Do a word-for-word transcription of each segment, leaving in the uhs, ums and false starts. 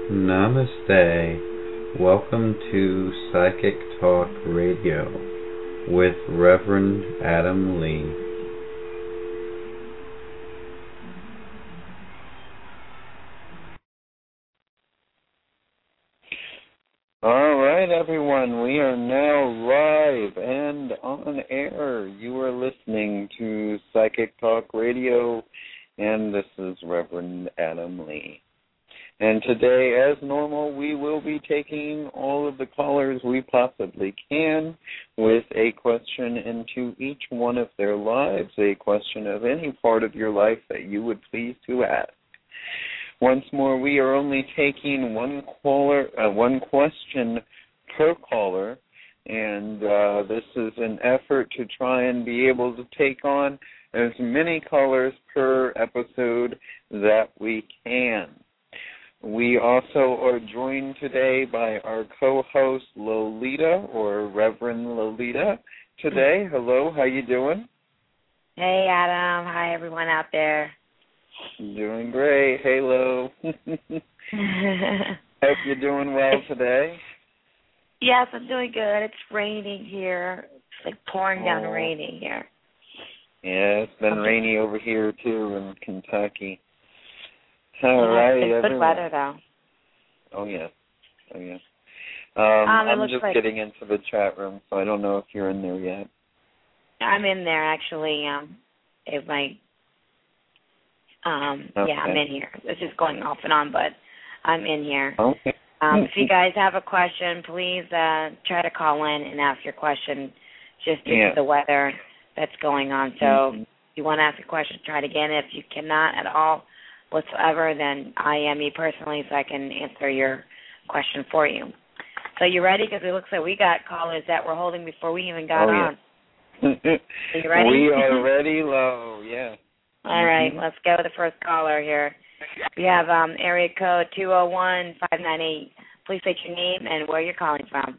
Namaste. Welcome to Psychic Talk Radio with Reverend Adam Lee. All right, everyone. We are now live and on air. You are listening to Psychic Talk Radio, and this is Reverend Adam Lee. And today, as normal, we will be taking all of the callers we possibly can with a question into each one of their lives, a question of any part of your life that you would please to ask. Once more, we are only taking one caller, uh, one question per caller, and uh, this is an effort to try and be able to take on as many callers per episode that we can. We also are joined today by our co-host Lolita, or Reverend Lolita. Today, hello, how you doing? Hey, Adam. Hi, everyone out there. Doing great. Hey, Lo. Hope you're doing well today. Yes, I'm doing good. It's raining here. It's like pouring down oh. raining here. Yeah, it's been okay. rainy over here, too, in Kentucky. All yeah, right, it's good everyone. weather, though. Oh, yeah. Oh, yeah. Um, um, I'm just like getting into the chat room, so I don't know if you're in there yet. I'm in there, actually. Um, it might, um, okay. yeah, I'm in here. It's just going off and on, but I'm in here. Okay. Um, if you guys have a question, please uh, try to call in and ask your question just due yeah. to the weather that's going on. So mm-hmm. if you want to ask a question, try it again. If you cannot at all whatsoever, then I am me personally, so I can answer your question for you. So you ready? Because it looks like we got callers that we're holding before we even got oh, on. Yeah. Are you ready? We are ready, Lo. Yeah. All mm-hmm. right, let's go with the first caller here. We have um, area code two oh one, five nine eight. Please state your name and where you're calling from.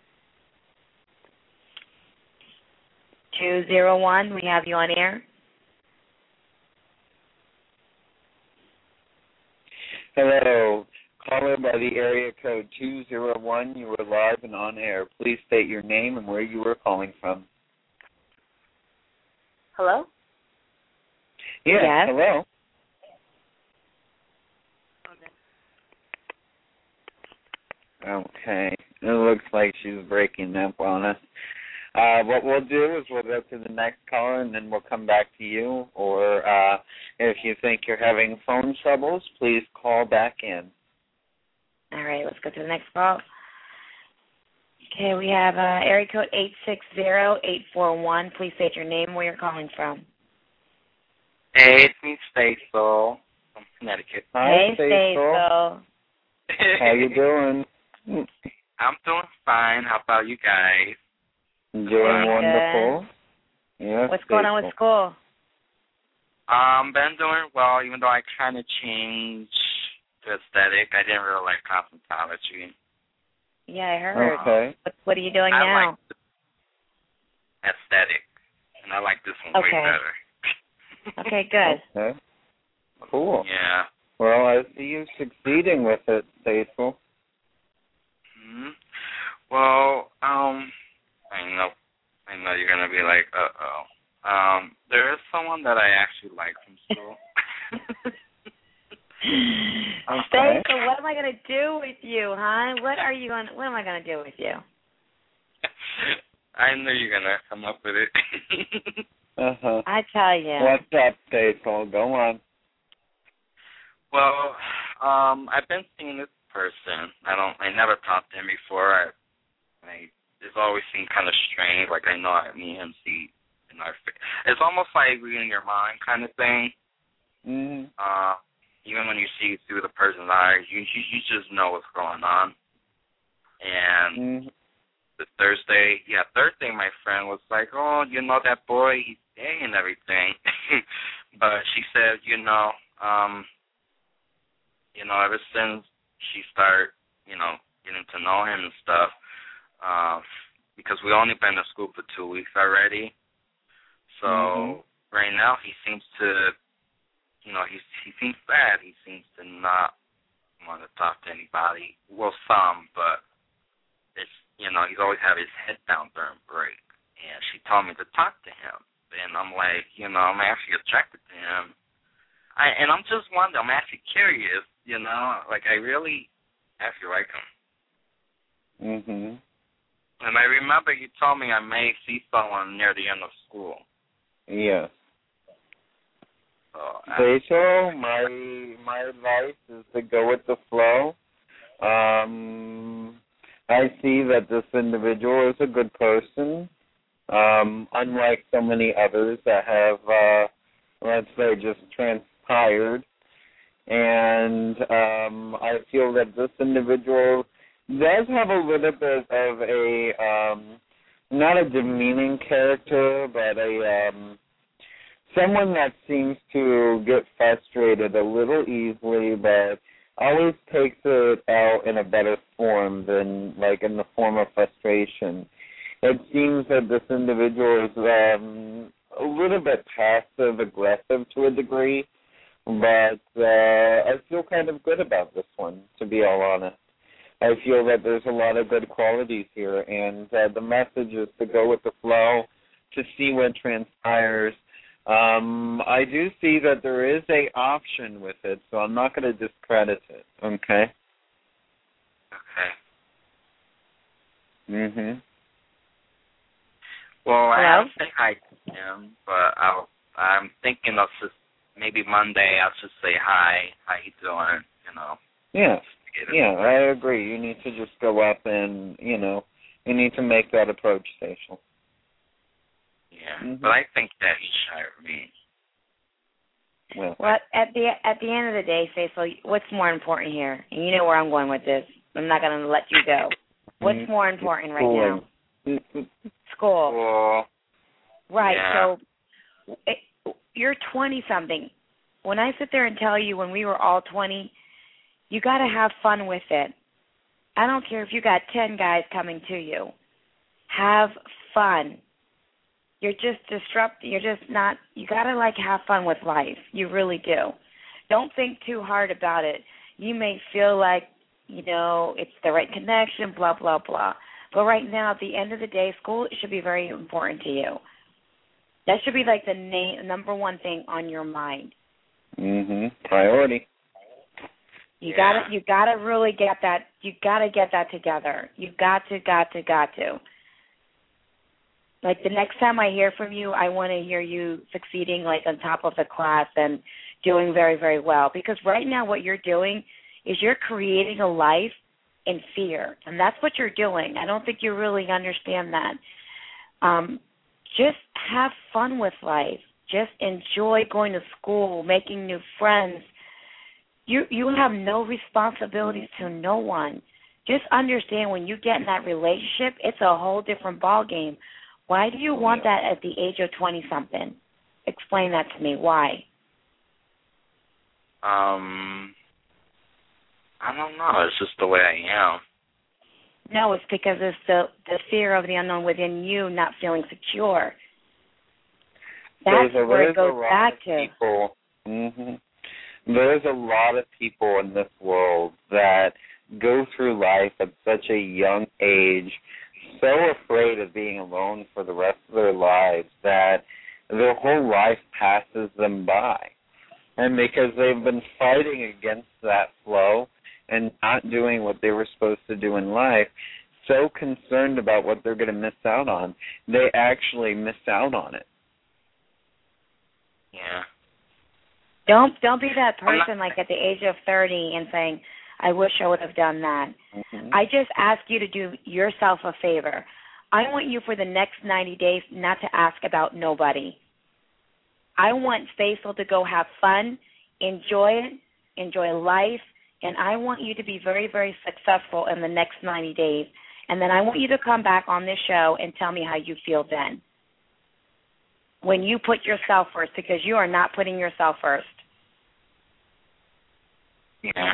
two oh one, we have you on air. Hello. Caller by the area code two oh one. You are live and on air. Please state your name and where you are calling from. Hello? Yeah, yes. hello. Okay. It looks like she's breaking up on us. Uh, what we'll do is we'll go to the next caller, and then we'll come back to you. Or uh, if you think you're having phone troubles, please call back in. All right, let's go to the next call. Okay, we have uh, area code eight six zero, eight four one. Please state your name, where you're calling from. Hey, it's me, Staysol, from Connecticut. Hi, hey, Staysol. How you doing? I'm doing fine. How about you guys? Doing Very wonderful. Yeah. What's going on with school? Um, been doing well, even though I kind of changed the aesthetic. I didn't really like cosmetology. Yeah, I heard. Okay. What, what are you doing I now? like the aesthetic, and I like this one okay. way better. Okay, good. Okay. Cool. Yeah. Well, I see you succeeding with it, Staysol. Hmm. Well, um, I know, I know you're gonna be like, uh oh. Um, there is someone that I actually like from school. Okay. So what am I gonna do with you, huh? What are you going? What am I gonna do with you? I know you're gonna come up with it. uh huh. I tell you. What's up, Staysol? Go on. Well, um, I've been seeing this person. I don't. I never talked to him before. I, I it's always seemed kind of strange. Like I know I, me and him see in our. It's almost like reading your mind kind of thing. Mm-hmm. Uh, even when you see through the person's eyes, you you, you just know what's going on. And mm-hmm. the Thursday, yeah, Thursday, my friend was like, "Oh, you know that boy, he's gay and everything," but she said, you know, um. You know, ever since she started, you know, getting to know him and stuff, uh, because we only been to school for two weeks already. So mm-hmm. right now he seems to, you know, he he seems sad. He seems to not want to talk to anybody. Well, some, but it's, you know, he's always had his head down during break. And she told me to talk to him. And I'm like, you know, I'm actually attracted to him. I, and I'm just wondering, I'm actually curious, you know, like I really actually like him. Mm-hmm. And I remember you told me I may see someone near the end of school. Yes. So, Rachel, my my advice is to go with the flow. Um, I see that this individual is a good person, um, unlike so many others that have, uh, let's say, just transpired. And um, I feel that this individual does have a little bit of a, um, not a demeaning character, but a... Um, someone that seems to get frustrated a little easily, but always takes it out in a better form than, like, in the form of frustration. It seems that this individual is um, a little bit passive-aggressive to a degree, but uh, I feel kind of good about this one, to be all honest. I feel that there's a lot of good qualities here, and uh, the message is to go with the flow, to see what transpires. Um, I do see that there is a option with it, so I'm not going to discredit it. Okay. Okay. Mhm. Well, I Hello? have to say hi to him, but I'll, I'm thinking of just maybe Monday I'll just say hi. How you doing? You know. Yeah. Yeah, I agree. You need to just go up and, you know, you need to make that approach, Seychelles. Yeah, mm-hmm. But I think that he's shy of me. Well, Well, at the at the end of the day, Faithful, what's more important here? And you know where I'm going with this. I'm not going to let you go. What's more important right now? School. Well, Right. yeah. So it, you're twenty-something. When I sit there and tell you when we were all twenty, you got to have fun with it. I don't care if you got ten guys coming to you. Have fun. You're just disrupting. You're just not, you got to, like, have fun with life. You really do. Don't think too hard about it. You may feel like, you know, it's the right connection, blah, blah, blah. But right now, at the end of the day, school should be very important to you. That should be, like, the na- number one thing on your mind. Mhm. Priority. You Yeah. gotta, you gotta really get that. You gotta get that together. You got to, got to, got to. Like, the next time I hear from you, I want to hear you succeeding, like, on top of the class and doing very, very well. Because right now what you're doing is you're creating a life in fear. And that's what you're doing. I don't think you really understand that. Um, just have fun with life. Just enjoy going to school, making new friends. You you have no responsibilities to no one. Just understand when you get in that relationship, it's a whole different ballgame. Why do you want that at the age of twenty-something? Explain that to me. Why? Um, I don't know. It's just the way I am. No, it's because it's the, the fear of the unknown within you not feeling secure. That's there's a, where there's it goes a lot back of to. People, mhm. There's a lot of people in this world that go through life at such a young age, so afraid of being alone for the rest of their lives that their whole life passes them by. And because they've been fighting against that flow and not doing what they were supposed to do in life, so concerned about what they're going to miss out on, they actually miss out on it. Yeah. Don't don't be that person like at the age of thirty and saying, I wish I would have done that. Mm-hmm. I just ask you to do yourself a favor. I want you for the next ninety days not to ask about nobody. I want Faisal to go have fun, enjoy it, enjoy life, and I want you to be very, very successful in the next ninety days. And then I want you to come back on this show and tell me how you feel then. When you put yourself first, because you are not putting yourself first. Yeah.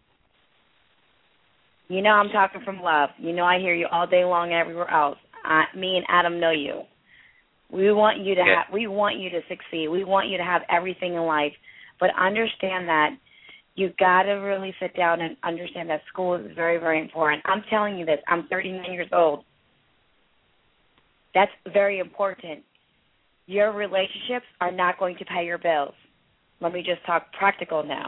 You know I'm talking from love. You know I hear you all day long and everywhere else. Uh, me and Adam know you. We want you to Yeah. have. We want you to succeed. We want you to have everything in life. But understand that You got to really sit down and understand that school is very, very important. I'm telling you this. I'm thirty-nine years old. That's very important. Your relationships are not going to pay your bills. Let me just talk practical now.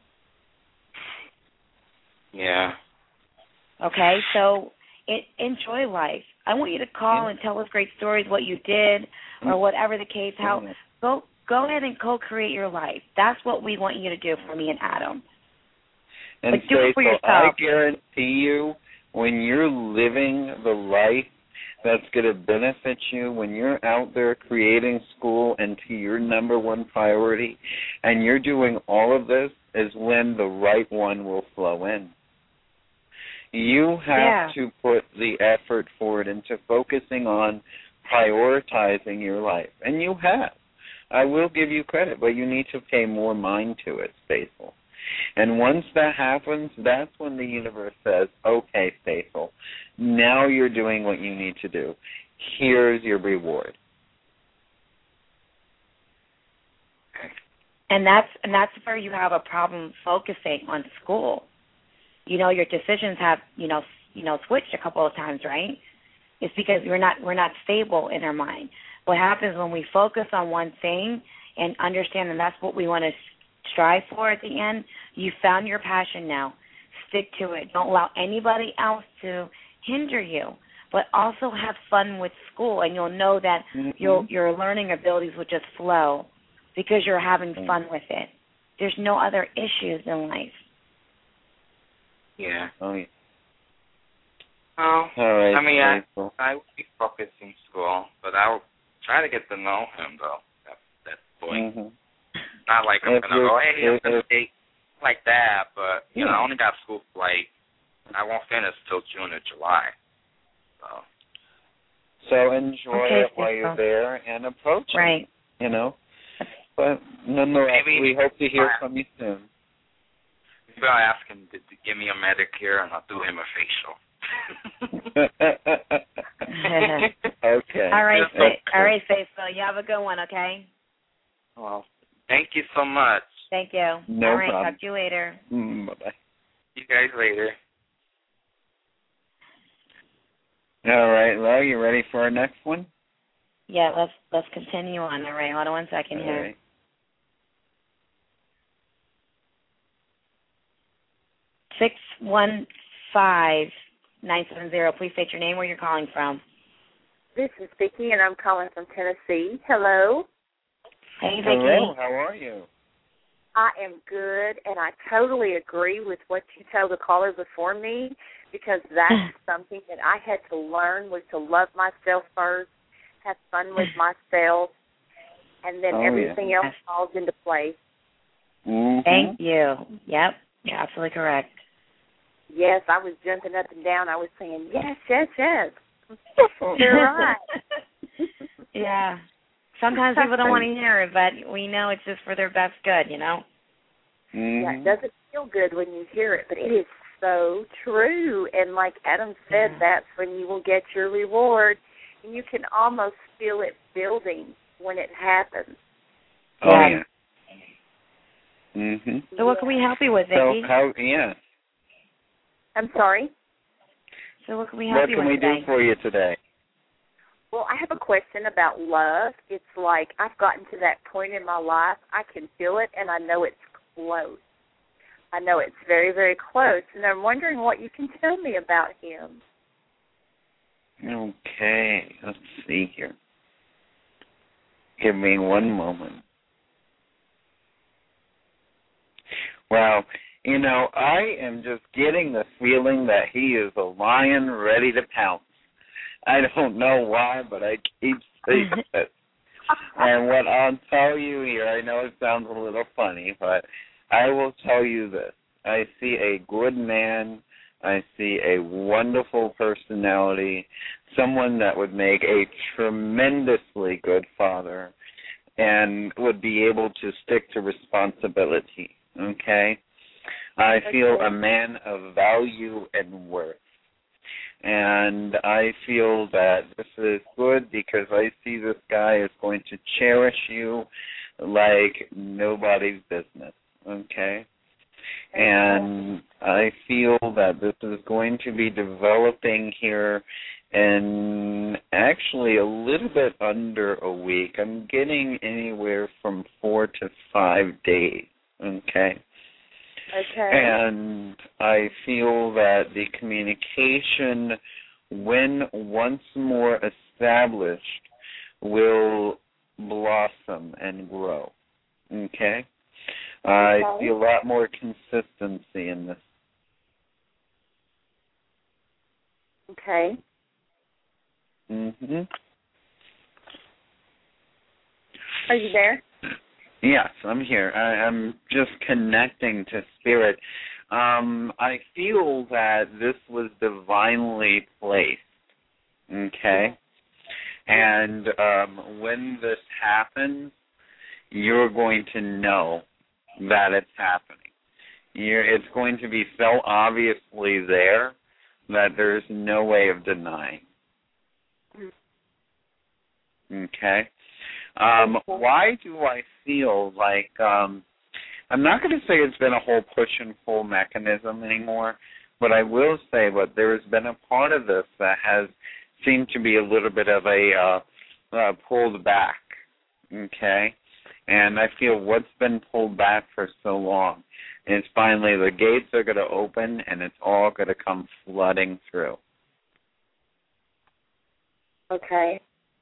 Yeah. Okay, so it, enjoy life. I want you to call and tell us great stories, what you did, or whatever the case. How go go ahead and co-create your life. That's what we want you to do for me and Adam. And but do it for Faithful, yourself. I guarantee you, when you're living the life that's going to benefit you, when you're out there creating school into your number one priority, and you're doing all of this, is when the right one will flow in. You have yeah. to put the effort forward into focusing on prioritizing your life. And you have. I will give you credit, but you need to pay more mind to it, Faithful. And once that happens, that's when the universe says, okay, Faithful, now you're doing what you need to do. Here's your reward. And that's and that's where you have a problem focusing on school. You know, your decisions have, you know, you know, switched a couple of times, right? It's because we're not we're not stable in our mind. What happens when we focus on one thing and understand that that's what we want to strive for at the end, you found your passion now. Stick to it. Don't allow anybody else to hinder you, but also have fun with school, and you'll know that mm-hmm. your your learning abilities will just flow because you're having fun with it. There's no other issues in life. Yeah. Oh, yeah. Oh, all right, I mean, Faithful. I, I would be focused in school, but I would try to get to know him, though, that, that boy. Mm-hmm. Not like I'm if going to go, hey, I'm going to date like that, but, you yeah. know, I only got school for, like, I won't finish till June or July. So, so enjoy okay, it while you're there and approach it, right. you know. But nonetheless, Maybe we hope to hear from you soon. Maybe I'll ask him to, to give me a Medicare, and I'll do him a facial. Okay. All right, yeah. all right, Faithful. You have a good one, okay? Well, thank you so much. Thank you. No all right, problem. talk to you later. Mm, bye-bye. See you guys later. All right, Lo, you ready for our next one? Yeah, let's let's continue on. All right, hold on one second All here. right. Six one five nine seven zero. Please state your name, where you're calling from. This is Vicki, and I'm calling from Tennessee. Hello. Hey, Vicki. Hello. How are you? I am good, and I totally agree with what you told the caller before me, because that's something that I had to learn, was to love myself first, have fun with myself, and then oh, everything yeah. else falls into place. Mm-hmm. Thank you. Yep, you're absolutely correct. Yes, I was jumping up and down. I was saying, yes, yes, yes. You're right. Yeah. Sometimes people don't want to hear it, but we know it's just for their best good, you know? Mm-hmm. Yeah, it doesn't feel good when you hear it, but it is so true. And like Adam said, yeah. that's when you will get your reward. And you can almost feel it building when it happens. Oh, yeah. yeah. Mm-hmm. So what can we help you with, So, Vicki? how, yeah. I'm sorry? So what can we help What you can with we today? do for you today? Well, I have a question about love. It's like I've gotten to that point in my life, I can feel it, and I know it's close. I know it's very, very close, and I'm wondering what you can tell me about him. Okay, let's see here. Give me one moment. Well, you know, I am just getting the feeling that he is a lion ready to pounce. I don't know why, but I keep saying it. And what I'll tell you here, I know it sounds a little funny, but I will tell you this. I see a good man. I see a wonderful personality, someone that would make a tremendously good father and would be able to stick to responsibility, okay? I feel a man of value and worth. And I feel that this is good because I see this guy is going to cherish you like nobody's business, okay? And I feel that this is going to be developing here in actually a little bit under a week. I'm getting anywhere from four to five days, okay? Okay. And I feel that the communication, when once more established, will blossom and grow, okay? I see a lot more consistency in this. Okay. Mhm. Are you there? Yes, I'm here. I, I'm just connecting to spirit. Um, I feel that this was divinely placed, okay? And um, when this happens, you're going to know that it's happening. You're, it's going to be so obviously there that there's no way of denying. Okay? Um, why do I feel like, um, I'm not going to say it's been a whole push and pull mechanism anymore, but I will say that there has been a part of this that has seemed to be a little bit of a uh, uh, pulled back, okay? And I feel what's been pulled back for so long is finally the gates are going to open and it's all going to come flooding through. Okay.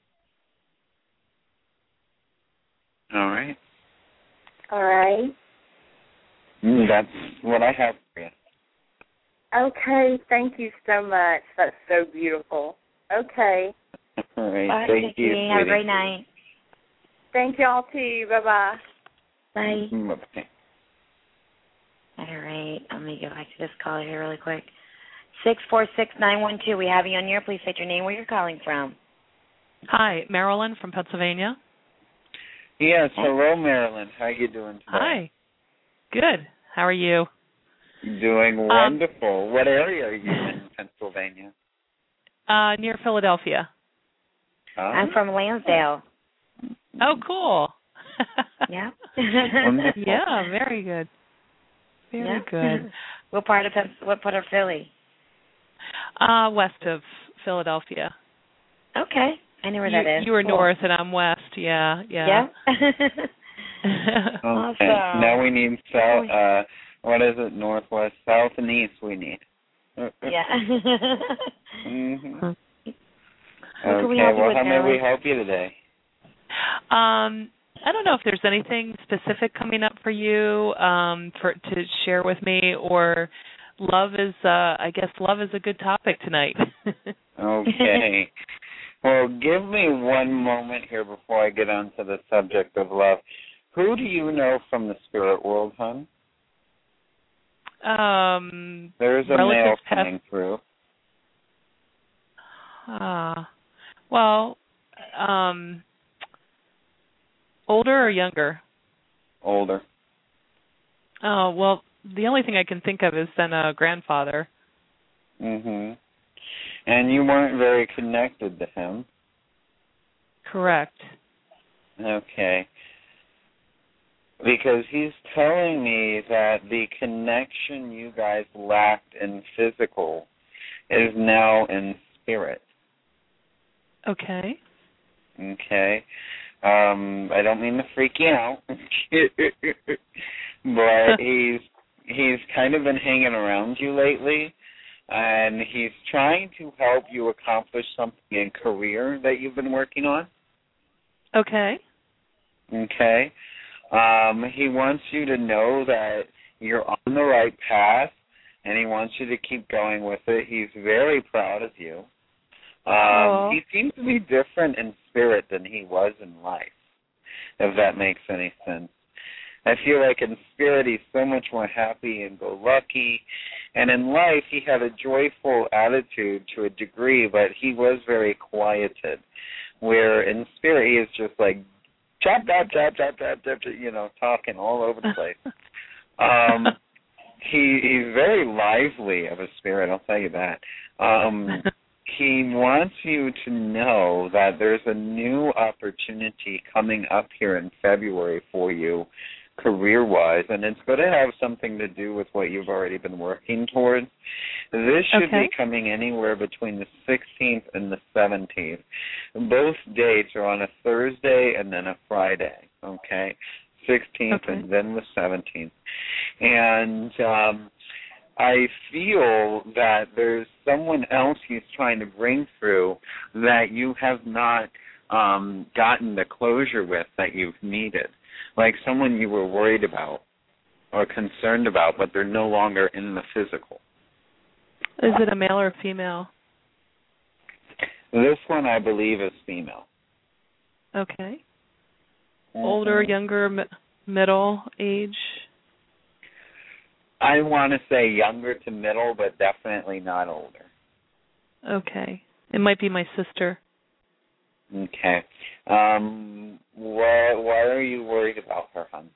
All right. All right. Mm, that's what I have for you. Okay. Thank you so much. That's so beautiful. Okay. All right. Bye, Thank Nikki. you. Have sweetie. a great night. Thank y'all too. Bye-bye. Bye. Bye. All right. Let me go back to this caller here really quick. six four six nine one two. We have you on here. Please state your name, where you're calling from. Hi, Marilyn from Pennsylvania. Yes. Hello, Marilyn. How you doing today? Hi. Good. How are you? Doing wonderful. Um, what area are you in Pennsylvania? Uh, near Philadelphia. Huh? I'm from Lansdale. Oh, cool. Yeah. Yeah, very good. Very yeah. good. What part of Penn- what part of Philly? Uh, west of Philadelphia. Okay. I know where you, that is. You were cool. north and I'm west. Yeah, yeah. Yeah. Okay. Awesome. Now we need south. Uh, what is it? Northwest, south, and east. We need. Yeah. Mm-hmm. What Okay. can we help you Well, with, how may Marilyn? we help you today? Um, I don't know if there's anything specific coming up for you um, for to share with me, or love is. Uh, I guess love is a good topic tonight. Okay. Well, give me one moment here before I get onto the subject of love. Who do you know from the spirit world, hon? Um, There's a male coming past, through. Uh, well, um, older or younger? Older. Oh, well, the only thing I can think of is then a grandfather. Mm-hmm. And you weren't very connected to him. Correct. Okay. Because he's telling me that the connection you guys lacked in physical is now in spirit. Okay. Okay. Um, I don't mean to freak you out, but he's he's kind of been hanging around you lately, and he's trying to help you accomplish something in career that you've been working on. Okay. Okay. Um, he wants you to know that you're on the right path, and he wants you to keep going with it. He's very proud of you. Um, oh. He seems to be different in spirit than he was in life, if that makes any sense. I feel like in spirit he's so much more happy and go-lucky, and in life he had a joyful attitude to a degree, but he was very quieted, where in spirit he is just like chop, chop, chop, chop, chop, chop, you know, talking all over the place. um, he he's very lively of a spirit, I'll tell you that. Um, he wants you to know that there's a new opportunity coming up here in February for you career-wise, and it's going to have something to do with what you've already been working towards. This should Okay. be coming anywhere between the sixteenth and the seventeenth. Both dates are on a Thursday and then a Friday, okay? sixteenth Okay. and then the seventeenth. And um, I feel that there's someone else he's trying to bring through that you have not um, gotten the closure with that you've needed. Like someone you were worried about or concerned about, but they're no longer in the physical. Is it a male or female? This one, I believe, is female. Okay. Older, younger, mi- middle age? I want to say younger to middle, but definitely not older. Okay. It might be my sister. Okay. Um, why, why are you worried about her, hon?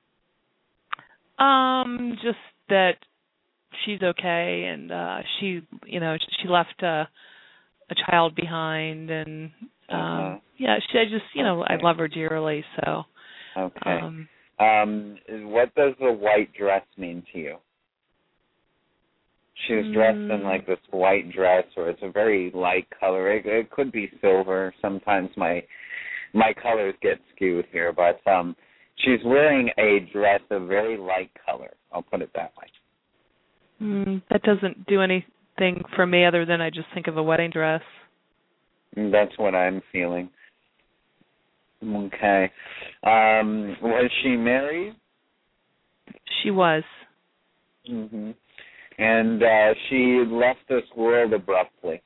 Um, just that she's okay, and uh she, you know, she left a, a child behind, and um Uh-huh. yeah, she I just, you know, Okay. I love her dearly, so Okay. um Um, what does the white dress mean to you? She was dressed in Mm. like this white dress, or it's a very light color. It, it could be silver. Sometimes my my colors get skewed here, but um, she's wearing a dress of very light color. I'll put it that way. mm, that doesn't do anything for me other than I just think of a wedding dress. And that's what I'm feeling. Okay. Um, was she married? She was. Mm-hmm. And uh, she left this world abruptly.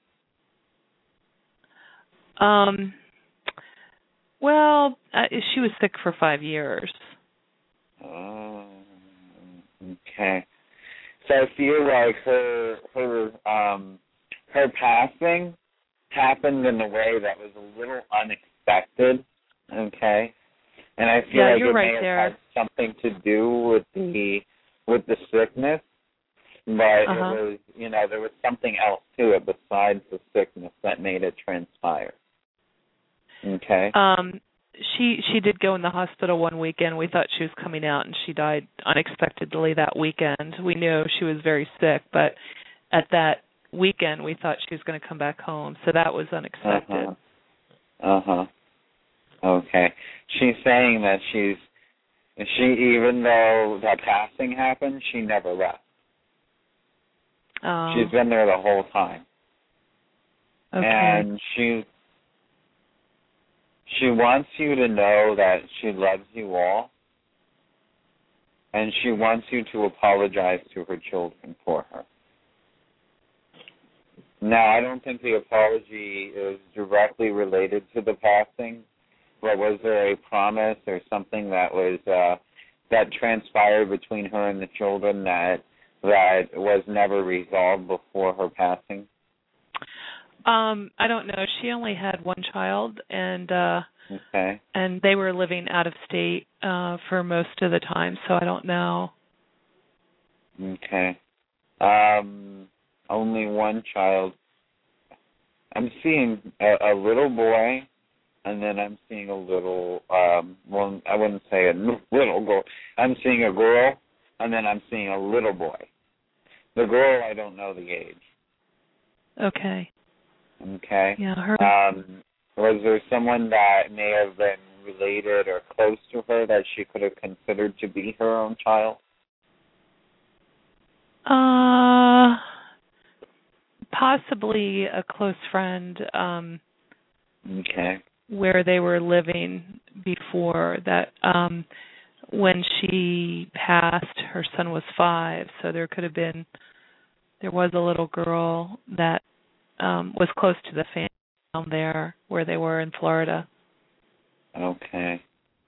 Um well, uh, she was sick for five years. Oh, okay. So I feel like her her um her passing happened in a way that was a little unexpected. Okay. And I feel Yeah, like you're it right may have there. had something to do with the with the sickness, but Uh-huh. it was, you know, there was something else to it besides the sickness that made it transpire. Okay. Um, she she did go in the hospital one weekend. We thought she was coming out, and she died unexpectedly that weekend. We knew she was very sick, but at that weekend, we thought she was going to come back home, so that was unexpected. Uh-huh. Uh-huh. Okay. She's saying that she's, she, even though the passing happened, she never left. Um, She's been there the whole time. okay. And she she wants you to know that she loves you all, and she wants you to apologize to her children for her. Now, I don't think the apology is directly related to the passing, but was there a promise or something that was uh, that transpired between her and the children that that was never resolved before her passing? Um, I don't know. She only had one child, and uh, Okay. and they were living out of state uh, for most of the time, so I don't know. Okay. Um, only one child. I'm seeing a, a little boy, and then I'm seeing a little, um, well, I wouldn't say a little girl. I'm seeing a girl, and then I'm seeing a little boy. The girl, I don't know the age. Okay. Okay. Yeah, her. Um, was there someone that may have been related or close to her that she could have considered to be her own child? Uh, possibly a close friend. Um, Okay. where they were living before that. Um, when she passed, her son was five, so there could have been. There was a little girl that um, was close to the family down there where they were in Florida. Okay.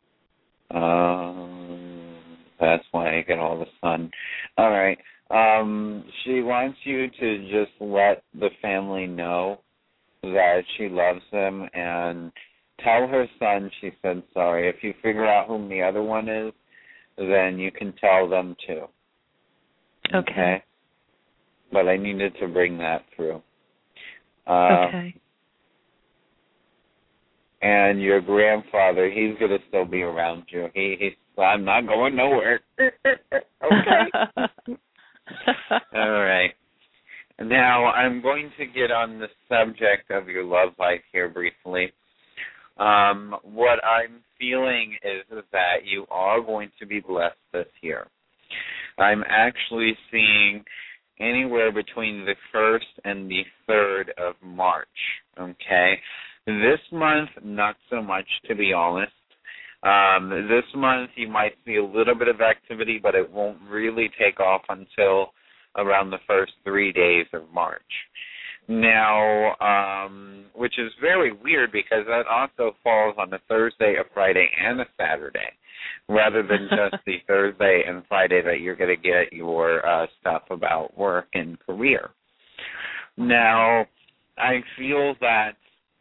Um, that's why I get all the sun. All right. Um, she wants you to just let the family know that she loves them and tell her son she said sorry. If you figure out whom the other one is, then you can tell them too. Okay. Okay? But I needed to bring that through. Uh, okay. and your grandfather, he's going to still be around you. He, he's, I'm not going nowhere. Okay. All right. Now, I'm going to get on the subject of your love life here briefly. Um, what I'm feeling is, is that you are going to be blessed this year. I'm actually seeing anywhere between the first and the third of March, okay? This month, not so much, to be honest. Um, this month, you might see a little bit of activity, but it won't really take off until around the first three days of March. Now, um, which is very weird because that also falls on a Thursday, a Friday, and a Saturday, rather than just the Thursday and Friday that you're going to get your uh, stuff about work and career. Now, I feel that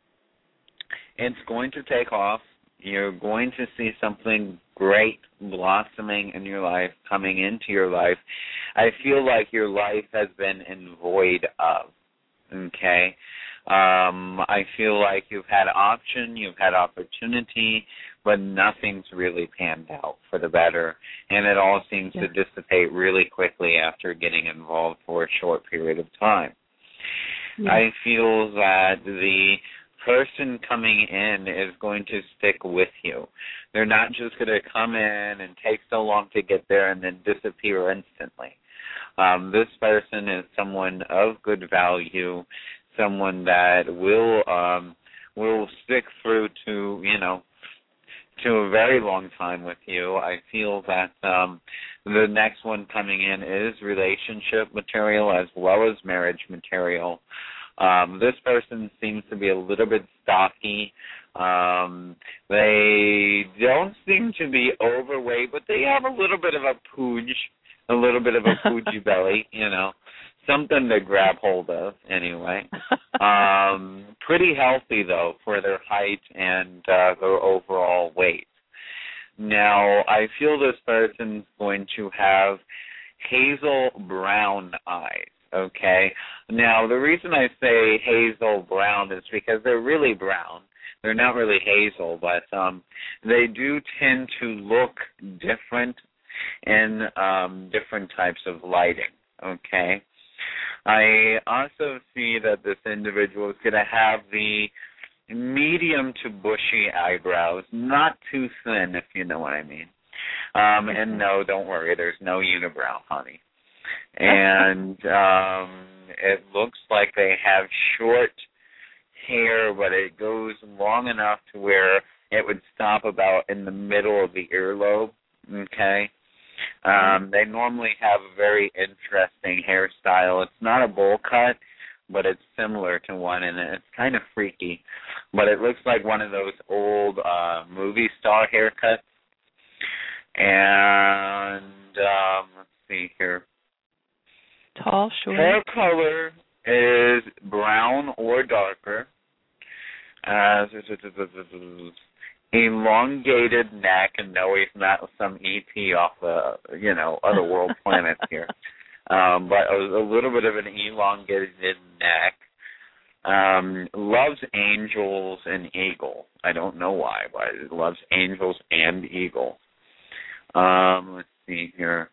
it's going to take off. You're going to see something great blossoming in your life, coming into your life. I feel like your life has been in void of, okay? Um, I feel like you've had option, you've had opportunity, but nothing's really panned out for the better, and it all seems yeah. to dissipate really quickly after getting involved for a short period of time. Yeah. I feel that the person coming in is going to stick with you. They're not just going to come in and take so long to get there and then disappear instantly. Um, this person is someone of good value, someone that will um, will stick through to, you know, to a very long time with you. I feel that um, the next one coming in is relationship material as well as marriage material. Um, this person seems to be a little bit stocky. Um, they don't seem to be overweight, but they have a little bit of a pooge, a little bit of a poojy belly, you know, something to grab hold of anyway. Um, pretty healthy, though, for their height and uh, their overall weight. Now, I feel this person's going to have hazel brown eyes. Okay. Now, the reason I say hazel brown is because they're really brown. They're not really hazel, but um, they do tend to look different in um, different types of lighting. Okay. I also see that this individual is going to have the medium to bushy eyebrows, not too thin, if you know what I mean. Um, and no, don't worry, there's no unibrow, honey. And um, it looks like they have short hair, but it goes long enough to where it would stop about in the middle of the earlobe, okay? Um, they normally have a very interesting hairstyle. It's not a bowl cut, but it's similar to one, and it's kind of freaky. But it looks like one of those old uh, movie star haircuts. And um, let's see here. Tall, short. Hair color is brown or darker. Uh, elongated neck, and no, he's not some E T off the, you know, other world planet here. Um, but a, a little bit of an elongated neck. Um, loves angels and eagle. I don't know why, but it loves angels and eagle. Um, let's see here.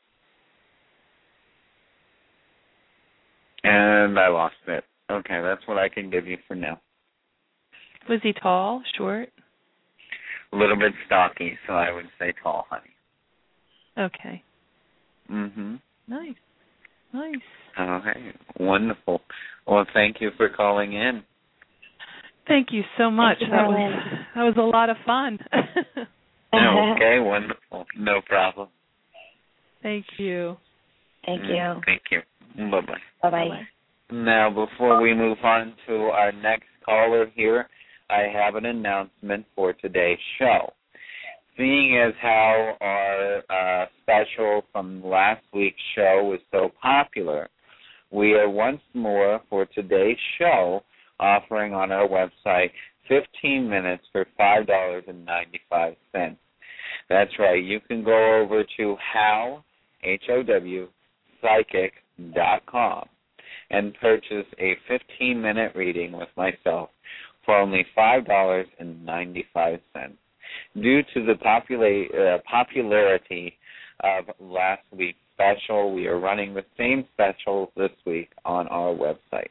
And I lost it. Okay, that's what I can give you for now. Was he tall, short? A little bit stocky, so I would say tall, honey. Okay. Mm-hmm. Nice. Nice. Okay, wonderful. Well, thank you for calling in. Thank you so much. You, that was that was a lot of fun. Okay, wonderful. No problem. Thank you. Thank you. Mm, thank you. Bye-bye. Bye-bye. Now, before we move on to our next caller here, I have an announcement for today's show. Seeing as how our uh, special from last week's show was so popular, we are once more, for today's show, offering on our website fifteen minutes for five dollars and ninety-five cents. That's right. You can go over to how, H O W, psychic dot com and purchase a fifteen-minute reading with myself for only five dollars and ninety-five cents. Due to the popula- uh, popularity of last week's special, we are running the same special this week on our website.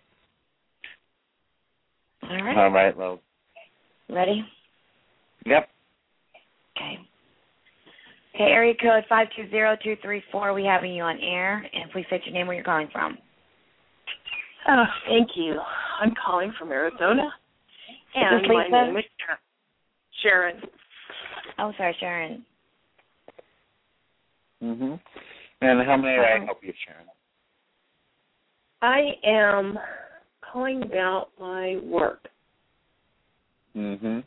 All right. All right, Lo. Ready? Yep. Okay. Okay, area code five two zero two three four. We having you on air, and please state your name, where you're calling from. Oh, thank you. I'm calling from Arizona, and Is this my Lisa? name is Sharon. Oh, sorry, Sharon. Mhm. And how may I help you, Sharon? I am calling about my work. Mhm.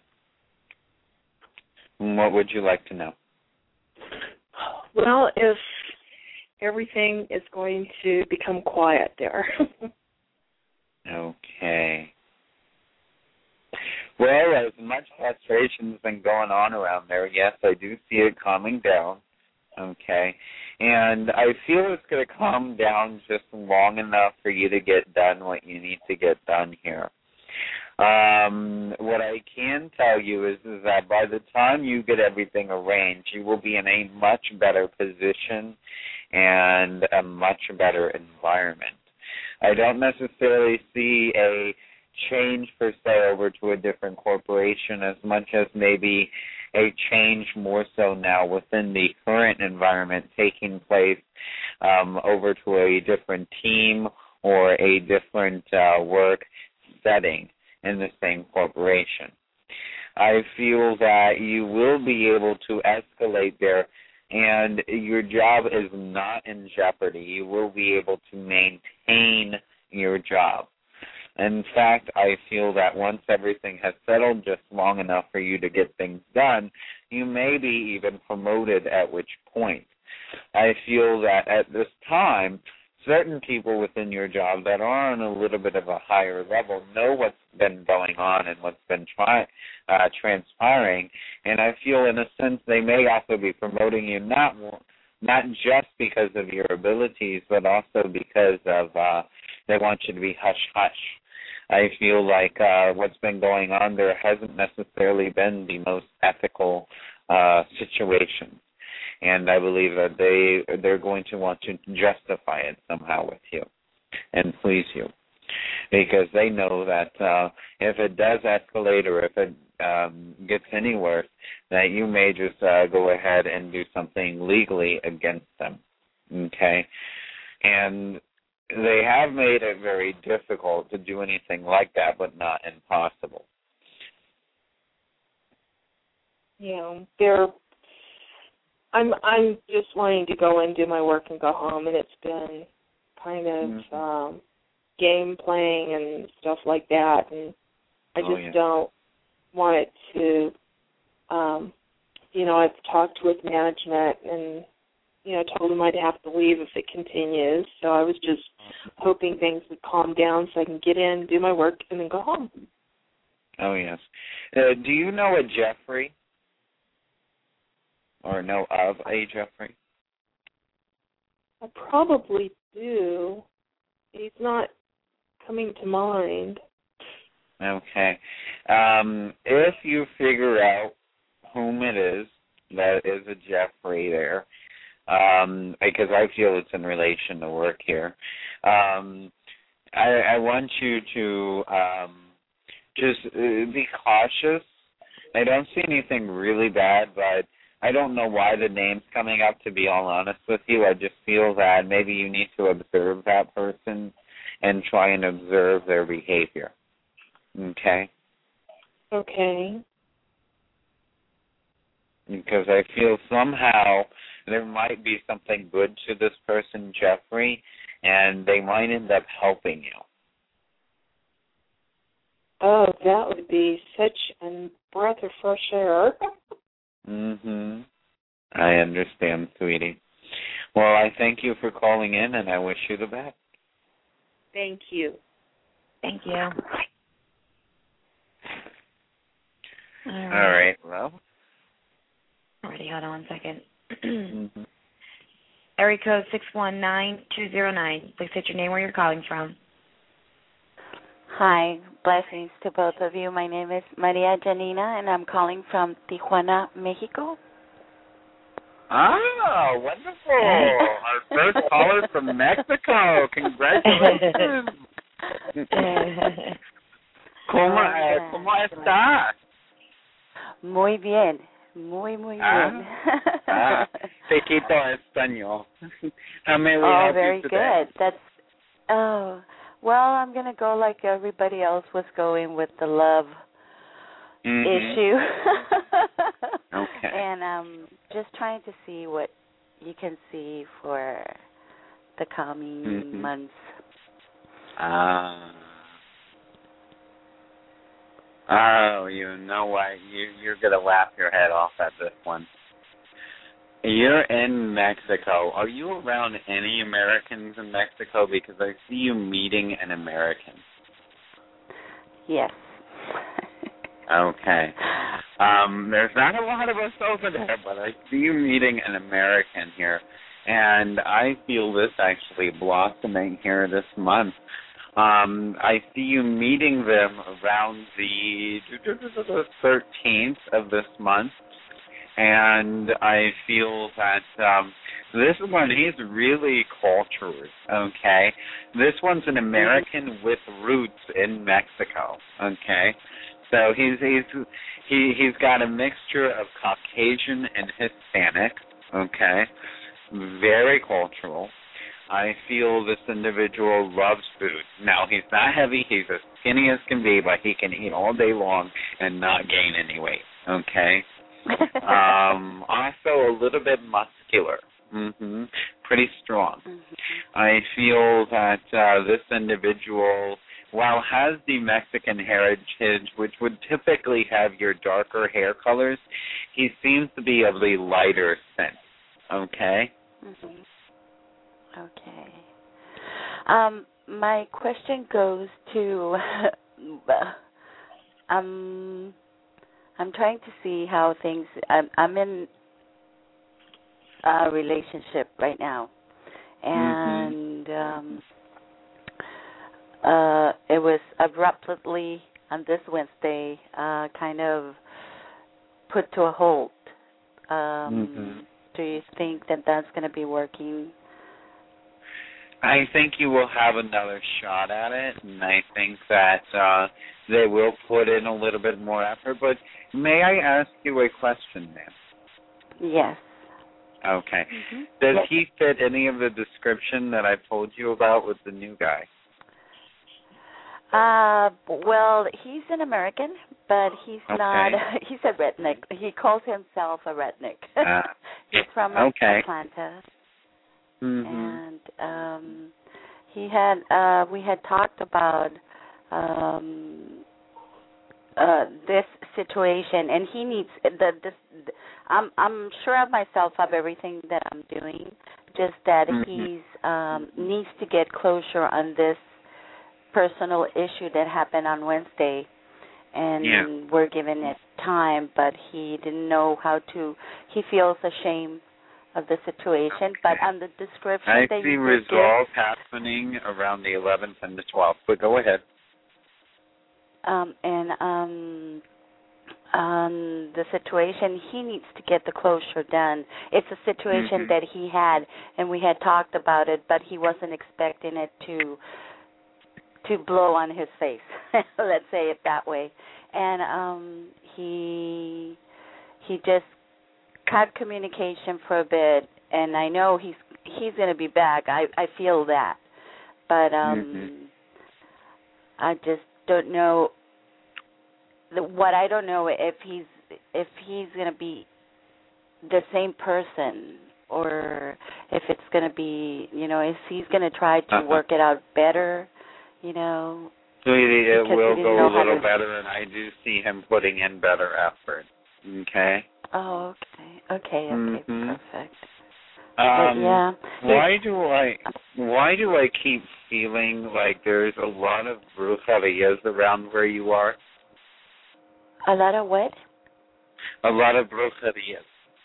And what would you like to know? Well, if everything is going to become quiet there. Okay. Well, as much frustration has been going on around there, yes, I do see it calming down. Okay. And I feel it's going to calm down just long enough for you to get done what you need to get done here. Um, what I can tell you is, is that by the time you get everything arranged, you will be in a much better position and a much better environment. I don't necessarily see a change per se over to a different corporation as much as maybe a change more so now within the current environment taking place um, over to a different team or a different uh, work setting in the same corporation. I feel that you will be able to escalate there, and your job is not in jeopardy. You will be able to maintain your job. In fact, I feel that once everything has settled just long enough for you to get things done, you may be even promoted, at which point. I feel that at this time, certain people within your job that are on a little bit of a higher level know what's been going on and what's been try, uh, transpiring, and I feel in a sense they may also be promoting you not not just because of your abilities, but also because of uh, they want you to be hush-hush. I feel like uh, what's been going on there hasn't necessarily been the most ethical uh, situation. And I believe that they, they're going to want to justify it somehow with you and please you. Because they know that uh, if it does escalate or if it um, gets any worse, that you may just uh, go ahead and do something legally against them. Okay? And they have made it very difficult to do anything like that, but not impossible. You know, they're I'm I'm just wanting to go and do my work and go home, and it's been kind of mm-hmm. um, game playing and stuff like that, and I just oh, yeah. don't want it to. Um, you know, I've talked with management and you know told them I'd have to leave if it continues. So I was just hoping things would calm down so I can get in, do my work, and then go home. Oh yes. Uh, do you know a Jeffrey? Or know of a Jeffrey? I probably do. He's not coming to mind. Okay. Um, if you figure out whom it is that is a Jeffrey there, um, because I feel it's in relation to work here, um, I, I want you to um, just uh, be cautious. I don't see anything really bad, but I don't know why the name's coming up, to be all honest with you. I just feel that maybe you need to observe that person and try and observe their behavior. Okay? Okay. Because I feel somehow there might be something good to this person, Jeffrey, and they might end up helping you. Oh, that would be such a breath of fresh air. Mm-hmm. I understand, sweetie. Well, I thank you for calling in, and I wish you the best. Thank you. Thank you. All right. All right, well. Alrighty, hold on one second. mm-hmm. Area code six one nine two zero nine. Please state your name, where you're calling from. Hi, blessings to both of you. My name is Maria Janina, and I'm calling from Tijuana, Mexico. Ah, wonderful. Our first caller from Mexico. Congratulations. ¿Cómo, eh, ¿Cómo estás? Muy bien. Muy, muy ah, bien. ah, te quito español. How may we oh, help very you today? good. That's, oh, well, I'm going to go like everybody else was going with the love mm-hmm. issue. Okay. And um, just trying to see what you can see for the coming mm-hmm. months. Ah. Oh, you know what? You, you're going to laugh your head off at this one. You're in Mexico. Are you around any Americans in Mexico? Because I see you meeting an American. Yes. Okay. Um, there's not a lot of us over there, but I see you meeting an American here. And I feel this actually blossoming here this month. Um, I see you meeting them around the thirteenth of this month, and I feel that um, this one, he's really cultured, okay? This one's an American with roots in Mexico, okay? So he's he's he he's got a mixture of Caucasian and Hispanic, okay? Very cultural. I feel this individual loves food. Now, he's not heavy. He's as skinny as can be, but he can eat all day long and not gain any weight, okay? um, also a little bit muscular. Mm-hmm. Pretty strong. Mm-hmm. I feel that uh, this individual, while has the Mexican heritage, which would typically have your darker hair colors, he seems to be of the lighter scent, okay? Mm-hmm. Okay. Um, my question goes to, um, I'm trying to see how things, I'm, I'm in a relationship right now, and mm-hmm. um, uh, it was abruptly on this Wednesday uh, kind of put to a halt. Um, mm-hmm. Do you think that that's going to be working? I think you will have another shot at it, and I think that uh, they will put in a little bit more effort. But may I ask you a question, ma'am? Yes. Okay. Mm-hmm. Does yes. he fit any of the description that I told you about with the new guy? Uh, well, he's an American, but he's okay. not, he's a redneck. He calls himself a redneck. Uh, he's from okay. Atlanta. Mm-hmm. And um, he had, uh, we had talked about um, uh, this situation, and he needs the. This, I'm, I'm sure of myself of everything that I'm doing. Just that mm-hmm. he's um, needs to get closure on this personal issue that happened on Wednesday, and yeah. we're giving it time, but he didn't know how to. He feels ashamed of the situation, but on the description I that see you resolve give, happening around the eleventh and the twelfth, but go ahead. Um, and um, um, the situation, he needs to get the closure done. It's a situation mm-hmm. that he had, and we had talked about it, but he wasn't expecting it to to blow on his face. Let's say it that way. And um, he he just cut communication for a bit, and I know he's he's going to be back. I, I feel that, but um, mm-hmm. I just don't know. The, what I don't know if he's if he's going to be the same person, or if it's going to be, you know, if he's going to try to uh-huh. work it out better, you know. Sweetie, it will go a little to... better, and I do see him putting in better effort. Okay. Oh, okay, okay, okay, mm-hmm. perfect. Um, but yeah. Why do I why do I keep feeling like there's a lot of brujerías around where you are? A lot of what? A lot of brujerías.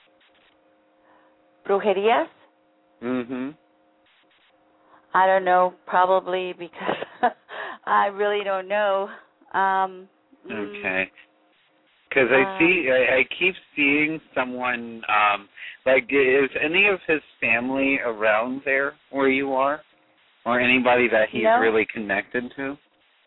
Brujerías? Mm-hmm. I don't know, probably because I really don't know. Um, okay. Because I uh, see, I, I keep seeing someone, um, like, is any of his family around there where you are? Or anybody that he's no. really connected to?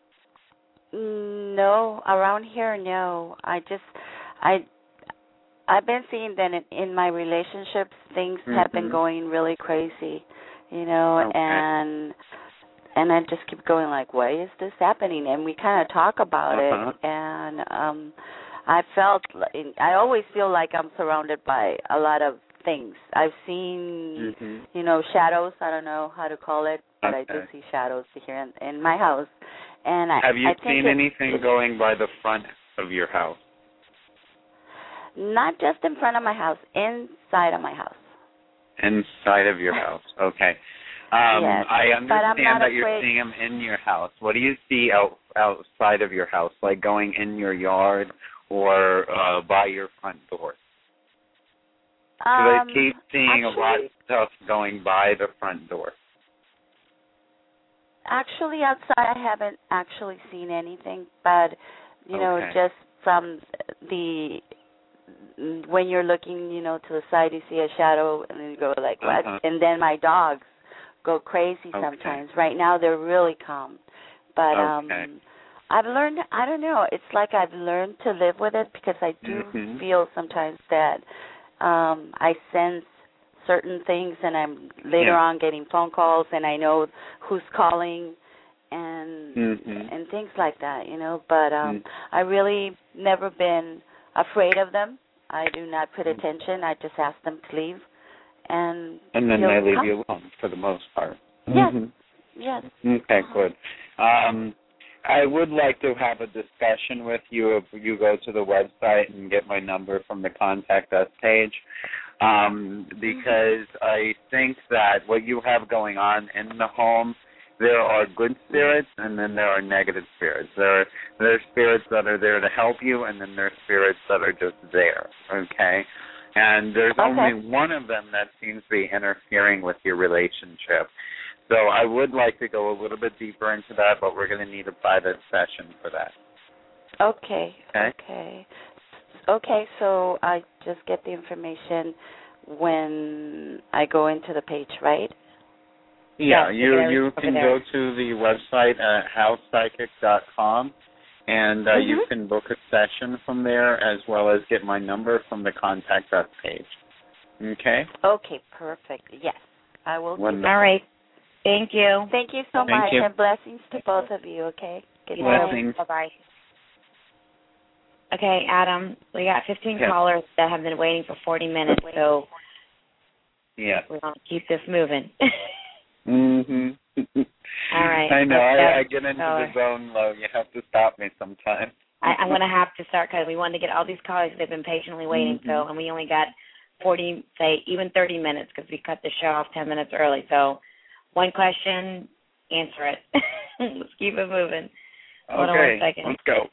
No, around here, no. I just, I, I've been seeing that in, in my relationships, things mm-hmm. have been going really crazy, you know, okay. and and I just keep going like, why is this happening? And we kind of talk about uh-huh. it, and um, I felt, I always feel like I'm surrounded by a lot of things. I've seen, mm-hmm. you know, shadows. I don't know how to call it, but okay. I do see shadows here in, in my house. And I, have you I think seen it, anything going by the front of your house? Not just in front of my house, inside of my house. Inside of your house, okay. Um, yes, I understand that afraid. you're seeing them in your house. What do you see out outside of your house, like going in your yard or uh, by your front door? Because um, I keep seeing actually, a lot of stuff going by the front door. Actually, outside I haven't actually seen anything, but, you okay. know, just from the, when you're looking, you know, to the side, you see a shadow, and then you go like, what? Uh-huh. And then my dogs go crazy okay. sometimes. Right now, they're really calm. But okay. um, I've learned, I don't know, it's like I've learned to live with it because I do mm-hmm. feel sometimes that um, I sense certain things, and I'm later yeah. on getting phone calls, and I know who's calling, and mm-hmm. and things like that, you know. But um, mm-hmm. I really never been afraid of them. I do not put attention. I just ask them to leave, and and then they leave come. you alone for the most part. Yes, mm-hmm. yes. Okay, good. Um, I would like to have a discussion with you if you go to the website and get my number from the Contact Us page, um, because I think that what you have going on in the home, there are good spirits and then there are negative spirits. There are, there are spirits that are there to help you, and then there are spirits that are just there, okay? And there's okay. only one of them that seems to be interfering with your relationship. So I would like to go a little bit deeper into that, but we're going to need a private session for that. Okay. Okay. Okay. Okay, so I just get the information when I go into the page, right? Yeah, yes, you you can go to the website at house psychic dot com, and uh, mm-hmm. you can book a session from there, as well as get my number from the Contact Us page. Okay? Okay, perfect. Yes, I will Wonderful. do that. All right. Thank you. Thank you so Thank much, you. and blessings to both of you, okay? Good Blessings. Bye-bye. Okay, Adam, we got fifteen yeah. callers that have been waiting for forty minutes, so yeah. we're going to keep this moving. mm-hmm. All right. I know. I, I get into so, the zone low. You have to stop me sometime. I, I'm going to have to start because we wanted to get all these callers. They've been patiently waiting, mm-hmm. so and we only got forty, say, even thirty minutes because we cut the show off ten minutes early. So one question, answer it. Let's keep it moving. Hold okay. on one second. Let's go.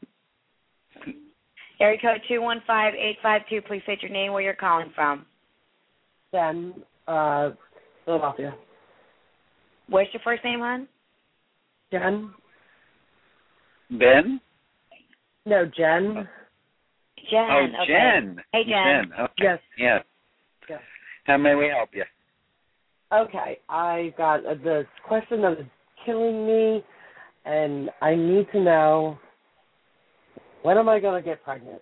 Area code two one five eight five two. Please state your name, where you're calling from. Ben, uh, Philadelphia. What's your first name, hon? Jen? Ben? No, Jen. Jen. Oh, okay. Jen. Hey, Jen. Jen. Okay. Yes. Yes. Yes. How may we help you? Okay, I got uh, the question that is killing me, and I need to know, when am I going to get pregnant?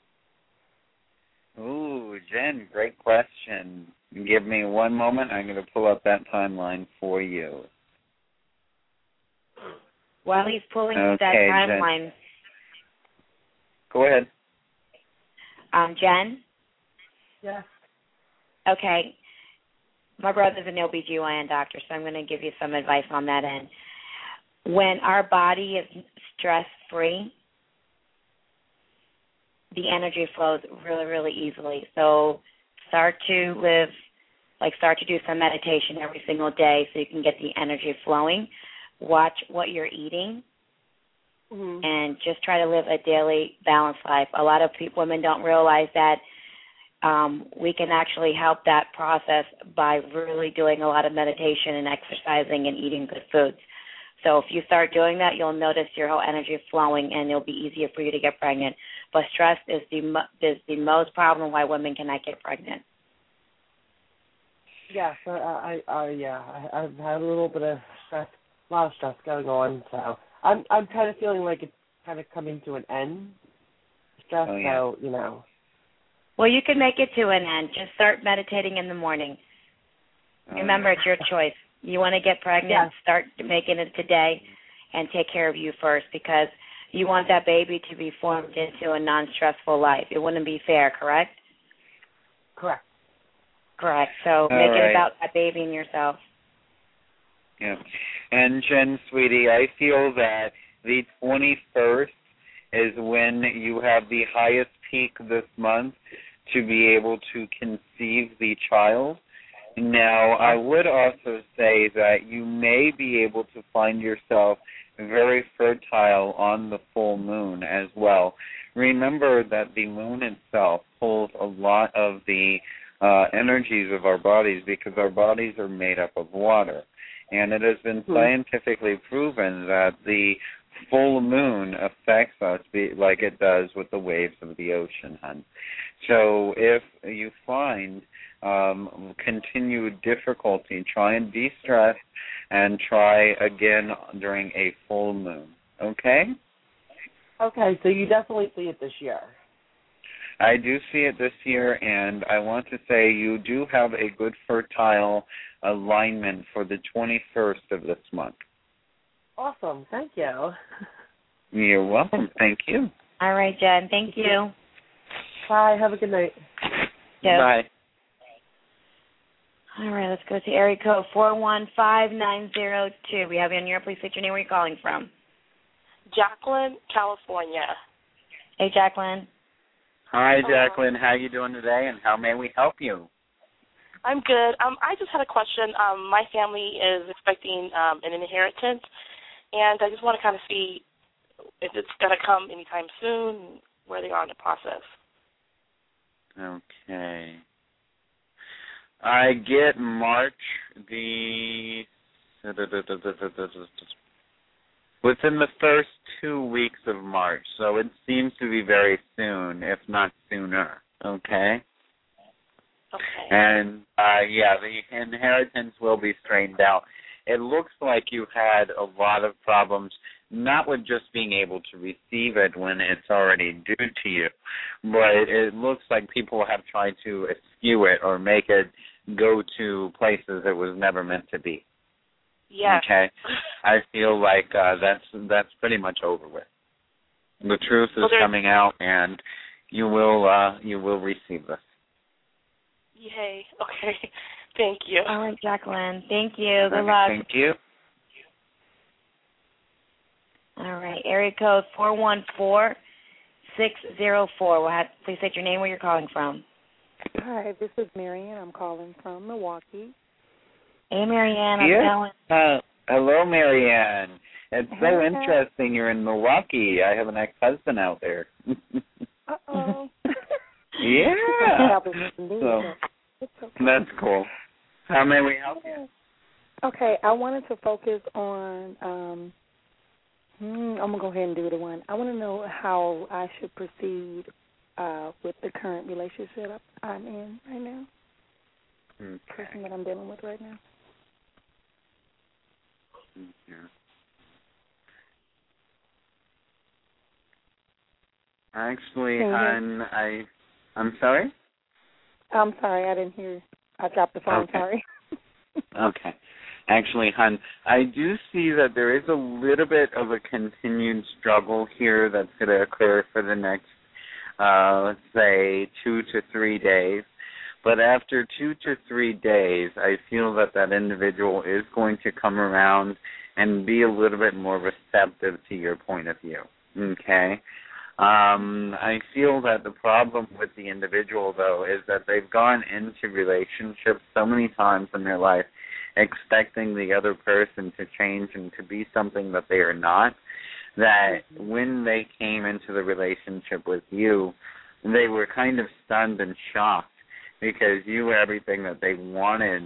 Ooh, Jen, great question. Give me one moment. I'm going to pull up that timeline for you. While he's pulling okay, that timeline. Jen. Go ahead. Um, Jen? Yes. Okay. My brother's an O B G Y N doctor, so I'm going to give you some advice on that end. When our body is stress-free, the energy flows really, really easily. So start to live, like start to do some meditation every single day so you can get the energy flowing. Watch what you're eating, mm-hmm. and just try to live a daily balanced life. A lot of people, women don't realize that um, we can actually help that process by really doing a lot of meditation and exercising and eating good foods. So if you start doing that, you'll notice your whole energy flowing, and it'll be easier for you to get pregnant. But stress is the mo- is the most problem why women cannot get pregnant. Yeah, so I, I, I yeah, I, I've had a little bit of stress, a lot of stress going on. So I'm, I'm kind of feeling like it's kind of coming to an end. Stress, oh, yeah. so you know. Well, you can make it to an end. Just start meditating in the morning. Oh, Remember, yeah. it's your choice. You want to get pregnant, yeah. start making it today, and take care of you first, because you want that baby to be formed into a non-stressful life. It wouldn't be fair, correct? Correct. Correct. So All make right. it about that baby and yourself. Yeah. And Jen, sweetie, I feel that the twenty-first is when you have the highest peak this month to be able to conceive the child. Now, I would also say that you may be able to find yourself very fertile on the full moon as well. Remember that the moon itself pulls a lot of the uh, energies of our bodies, because our bodies are made up of water. And it has been scientifically proven that the full moon affects us be, like it does with the waves of the ocean, hon. So if you find um, continued difficulty, try and de-stress and try again during a full moon, okay? Okay, so you definitely see it this year. I do see it this year, and I want to say you do have a good fertile alignment for the twenty-first of this month. Awesome. Thank you. You're welcome. Thank you. All right, Jen. Thank you. Bye. Have a good night. Yeah. Bye. All right, let's go to area code four one five nine zero two. We have you on your. Please state your name. Where you're calling from. Jacqueline, California. Hey, Jacqueline. Hi, Jacqueline. How are you doing today, and how may we help you? I'm good. Um, I just had a question. Um, my family is expecting um, an inheritance, and I just want to kind of see if it's going to come anytime soon, where they are in the process. Okay. I get March the within the first two weeks of March, so it seems to be very soon, if not sooner. Okay. Okay. And uh, yeah, the inheritance will be straightened out. It looks like you've had a lot of problems, not with just being able to receive it when it's already due to you, but it looks like people have tried to eschew it or make it go to places it was never meant to be. Yeah. Okay. I feel like uh, that's that's pretty much over with. The truth is well, coming out, and you will uh, you will receive this. Yay. Okay. Thank you. All right, Jacqueline. Thank you. Good luck. Thank you. All right. Area code four one four six zero four. We'll have, please state your name, where you're calling from. Hi, this is Marianne. I'm calling from Milwaukee. Hey, Marianne. How's yes. it going? Uh, hello, Marianne. It's so Hey, interesting you're in Milwaukee. I have an ex-husband out there. Uh-oh. Yeah. Indeed, So, it's okay. that's cool. How may we help you? Okay, I wanted to focus on, um, hmm, I'm going to go ahead and do the one. I want to know how I should proceed uh, with the current relationship I'm in right now, Okay. person that I'm dealing with right now. Yeah. Actually, hon, I, I'm sorry? I'm sorry, I didn't hear. I dropped the phone, Okay. sorry. Okay. Actually, hon, I do see that there is a little bit of a continued struggle here that's going to occur for the next, uh, let's say, two to three days. But after two to three days, I feel that that individual is going to come around and be a little bit more receptive to your point of view. Okay? Um, I feel that the problem with the individual, though, is that they've gone into relationships so many times in their life expecting the other person to change and to be something that they are not, that when they came into the relationship with you, they were kind of stunned and shocked because you were everything that they wanted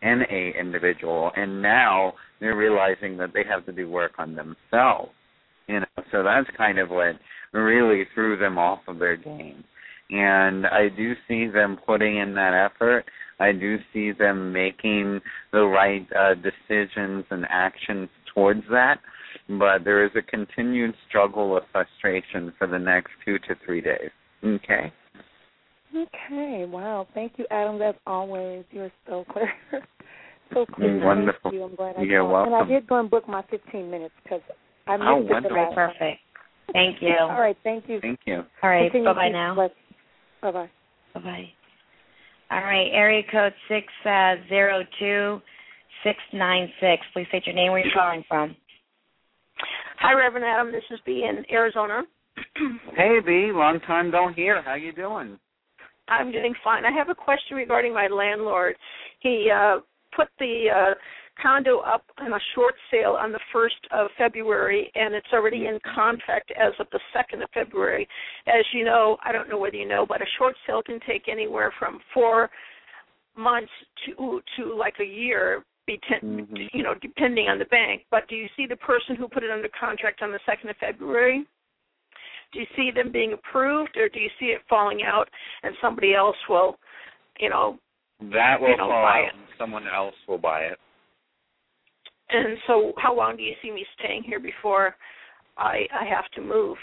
in a individual, and now they're realizing that they have to do work on themselves. You know, so that's kind of what really threw them off of their game. And I do see them putting in that effort. I do see them making the right uh, decisions and actions towards that. But there is a continued struggle of frustration for the next two to three days. Okay? Okay. Wow. Thank you, Adam. As always, you're so clear. so clear. Wonderful. Thank you. I'm glad I You're called. welcome. And I did go and book my fifteen minutes because I missed oh, it. wonderful. Perfect. Thank you. All right. Thank you. Thank you. All right. Continue Bye-bye now. Bye-bye. Bye-bye. All right. Area code six zero two six nine six. Please state your name, where you're calling from. Hi, Reverend Adam. This is B in Arizona. Hey, B. Long time don't hear. How you doing? I'm doing fine. I have a question regarding my landlord. He uh, put the uh, condo up on a short sale on the first of February, and it's already in contract as of the second of February. As you know, I don't know whether you know, but a short sale can take anywhere from four months to to like a year, be ten, mm-hmm. you know, depending on the bank. But do you see the person who put it under contract on the second of February? Do you see them being approved, or do you see it falling out and somebody else will, you know, that will you know, fall buy out it? and someone else will buy it. And so how long do you see me staying here before I, I have to move?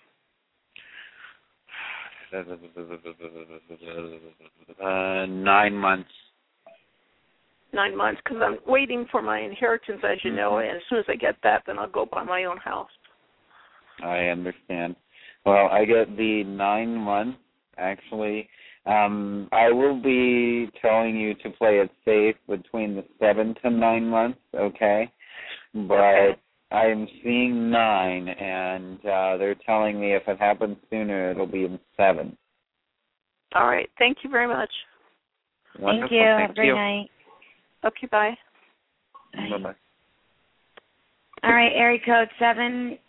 Uh, nine months. Nine months, because I'm waiting for my inheritance, as you know, and as soon as I get that, then I'll go buy my own house. I understand. Well, I get the nine months, actually. Um, I will be telling you to play it safe between the seven to nine months, okay? But okay. I'm seeing nine, and uh, they're telling me if it happens sooner, it'll be in seven. All right. Thank you very much. Wonderful. Thank you. Thank Have a great you. night. Okay, bye. Bye. Bye-bye. All right, area code seven.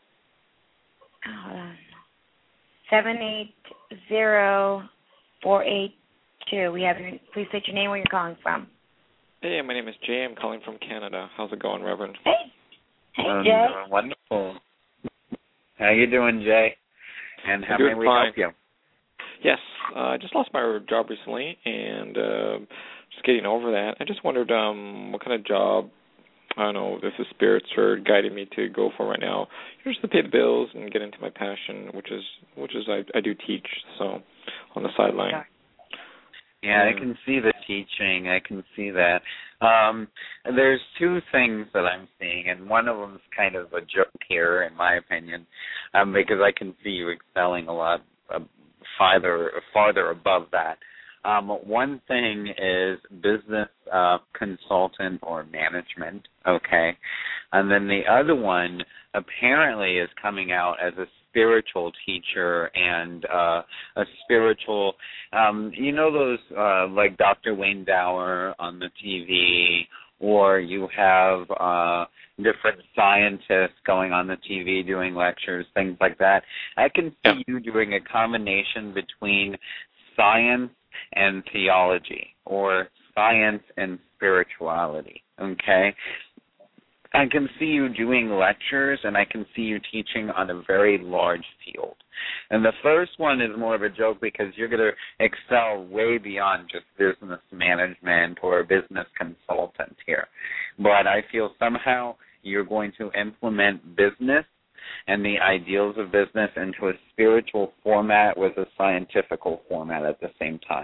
Hold on. Seven eight zero four eight two. We have your, please state your name, where you're calling from. Hey, my name is Jay. I'm calling from Canada. How's it going, Reverend? Hey. Hey, um, Jay. Wonderful. How you doing, Jay? And how may we fine. help you? Yes, uh, I just lost my job recently, and uh, just getting over that. I just wondered um, what kind of job, I don't know, if the spirits are guiding me to go for right now. Just to pay the bills and get into my passion, which is which is I, I do teach, so on the sideline. Yeah, um, I can see the teaching. I can see that. Um, there's two things that I'm seeing, and one of them is kind of a joke here, in my opinion, um, because I can see you excelling a lot uh, farther, farther above that. Um, one thing is business uh, consultant or management, okay? And then the other one apparently is coming out as a spiritual teacher and uh, a spiritual, um, you know those uh, like Doctor Wayne Dower on the T V, or you have uh, different scientists going on the T V doing lectures, things like that. I can see yeah. you doing a combination between science and theology, or science and spirituality, okay? I can see you doing lectures, and I can see you teaching on a very large field. And the first one is more of a joke because you're going to excel way beyond just business management or business consultant here. But I feel somehow you're going to implement business and the ideals of business into a spiritual format with a scientifical format at the same time.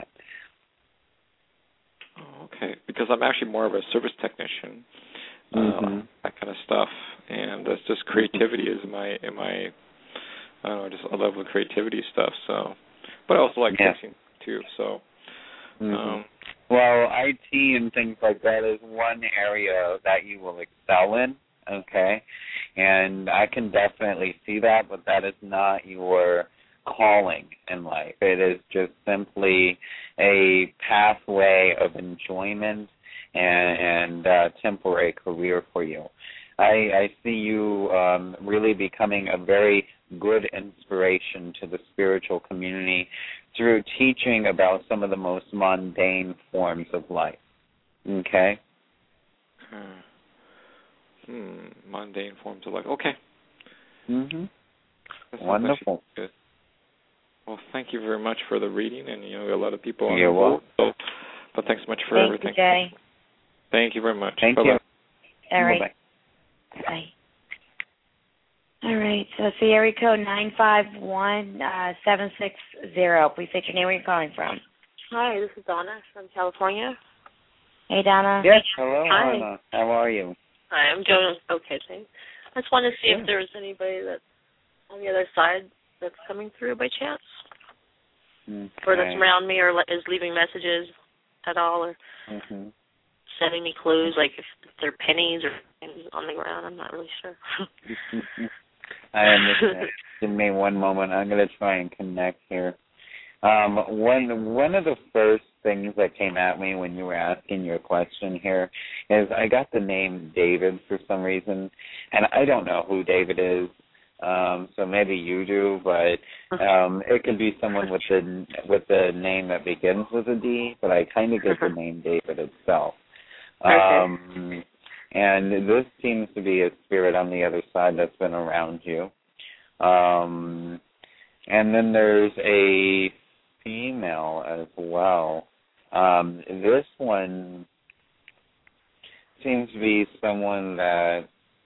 Oh, okay, because I'm actually more of a service technician, mm-hmm. uh, that kind of stuff, and that's just creativity is my, in my, I don't know, just a level of creativity stuff. So, but I also like yeah. teaching too. So, mm-hmm. um, well, I T and things like that is one area that you will excel in. Okay, and I can definitely see that, but that is not your calling in life. It is just simply a pathway of enjoyment and, and uh, temporary career for you. I, I see you um, really becoming a very good inspiration to the spiritual community through teaching about some of the most mundane forms of life. Okay. Uh, hmm. Mundane forms of life. Okay. Mhm. That sounds Wonderful. Good. Well, thank you very much for the reading, and you know, a lot of people on You're the welcome. boat. So, but thanks so much for Thank everything. you, Jay. Thank you very much. Thank Bye-bye. you. All right. Bye-bye. Bye. All right. So it's the area code nine five one uh, seven six zero. Please state your name, where you're calling from. Hi, this is Donna from California. Hey, Donna. Yes. Hello, Hi. Anna. How are you? Hi, I'm doing okay, thanks. I just wanted to see Good. if there was anybody that's on the other side that's coming through by chance, Okay. or that's around me, or le- is leaving messages at all, or Mhm. sending me clues, like if they're pennies or pennies on the ground. I'm not really sure. I understand. Give me one moment. I'm going to try and connect here. Um, one one of the first things that came at me when you were asking your question here is I got the name David for some reason, and I don't know who David is. Um, so maybe you do, but um, it could be someone with the with the name that begins with a D. But I kind of get the name David itself. Um, and this seems to be a spirit on the other side that's been around you. Um, and then there's a female as well. Um, this one seems to be someone that,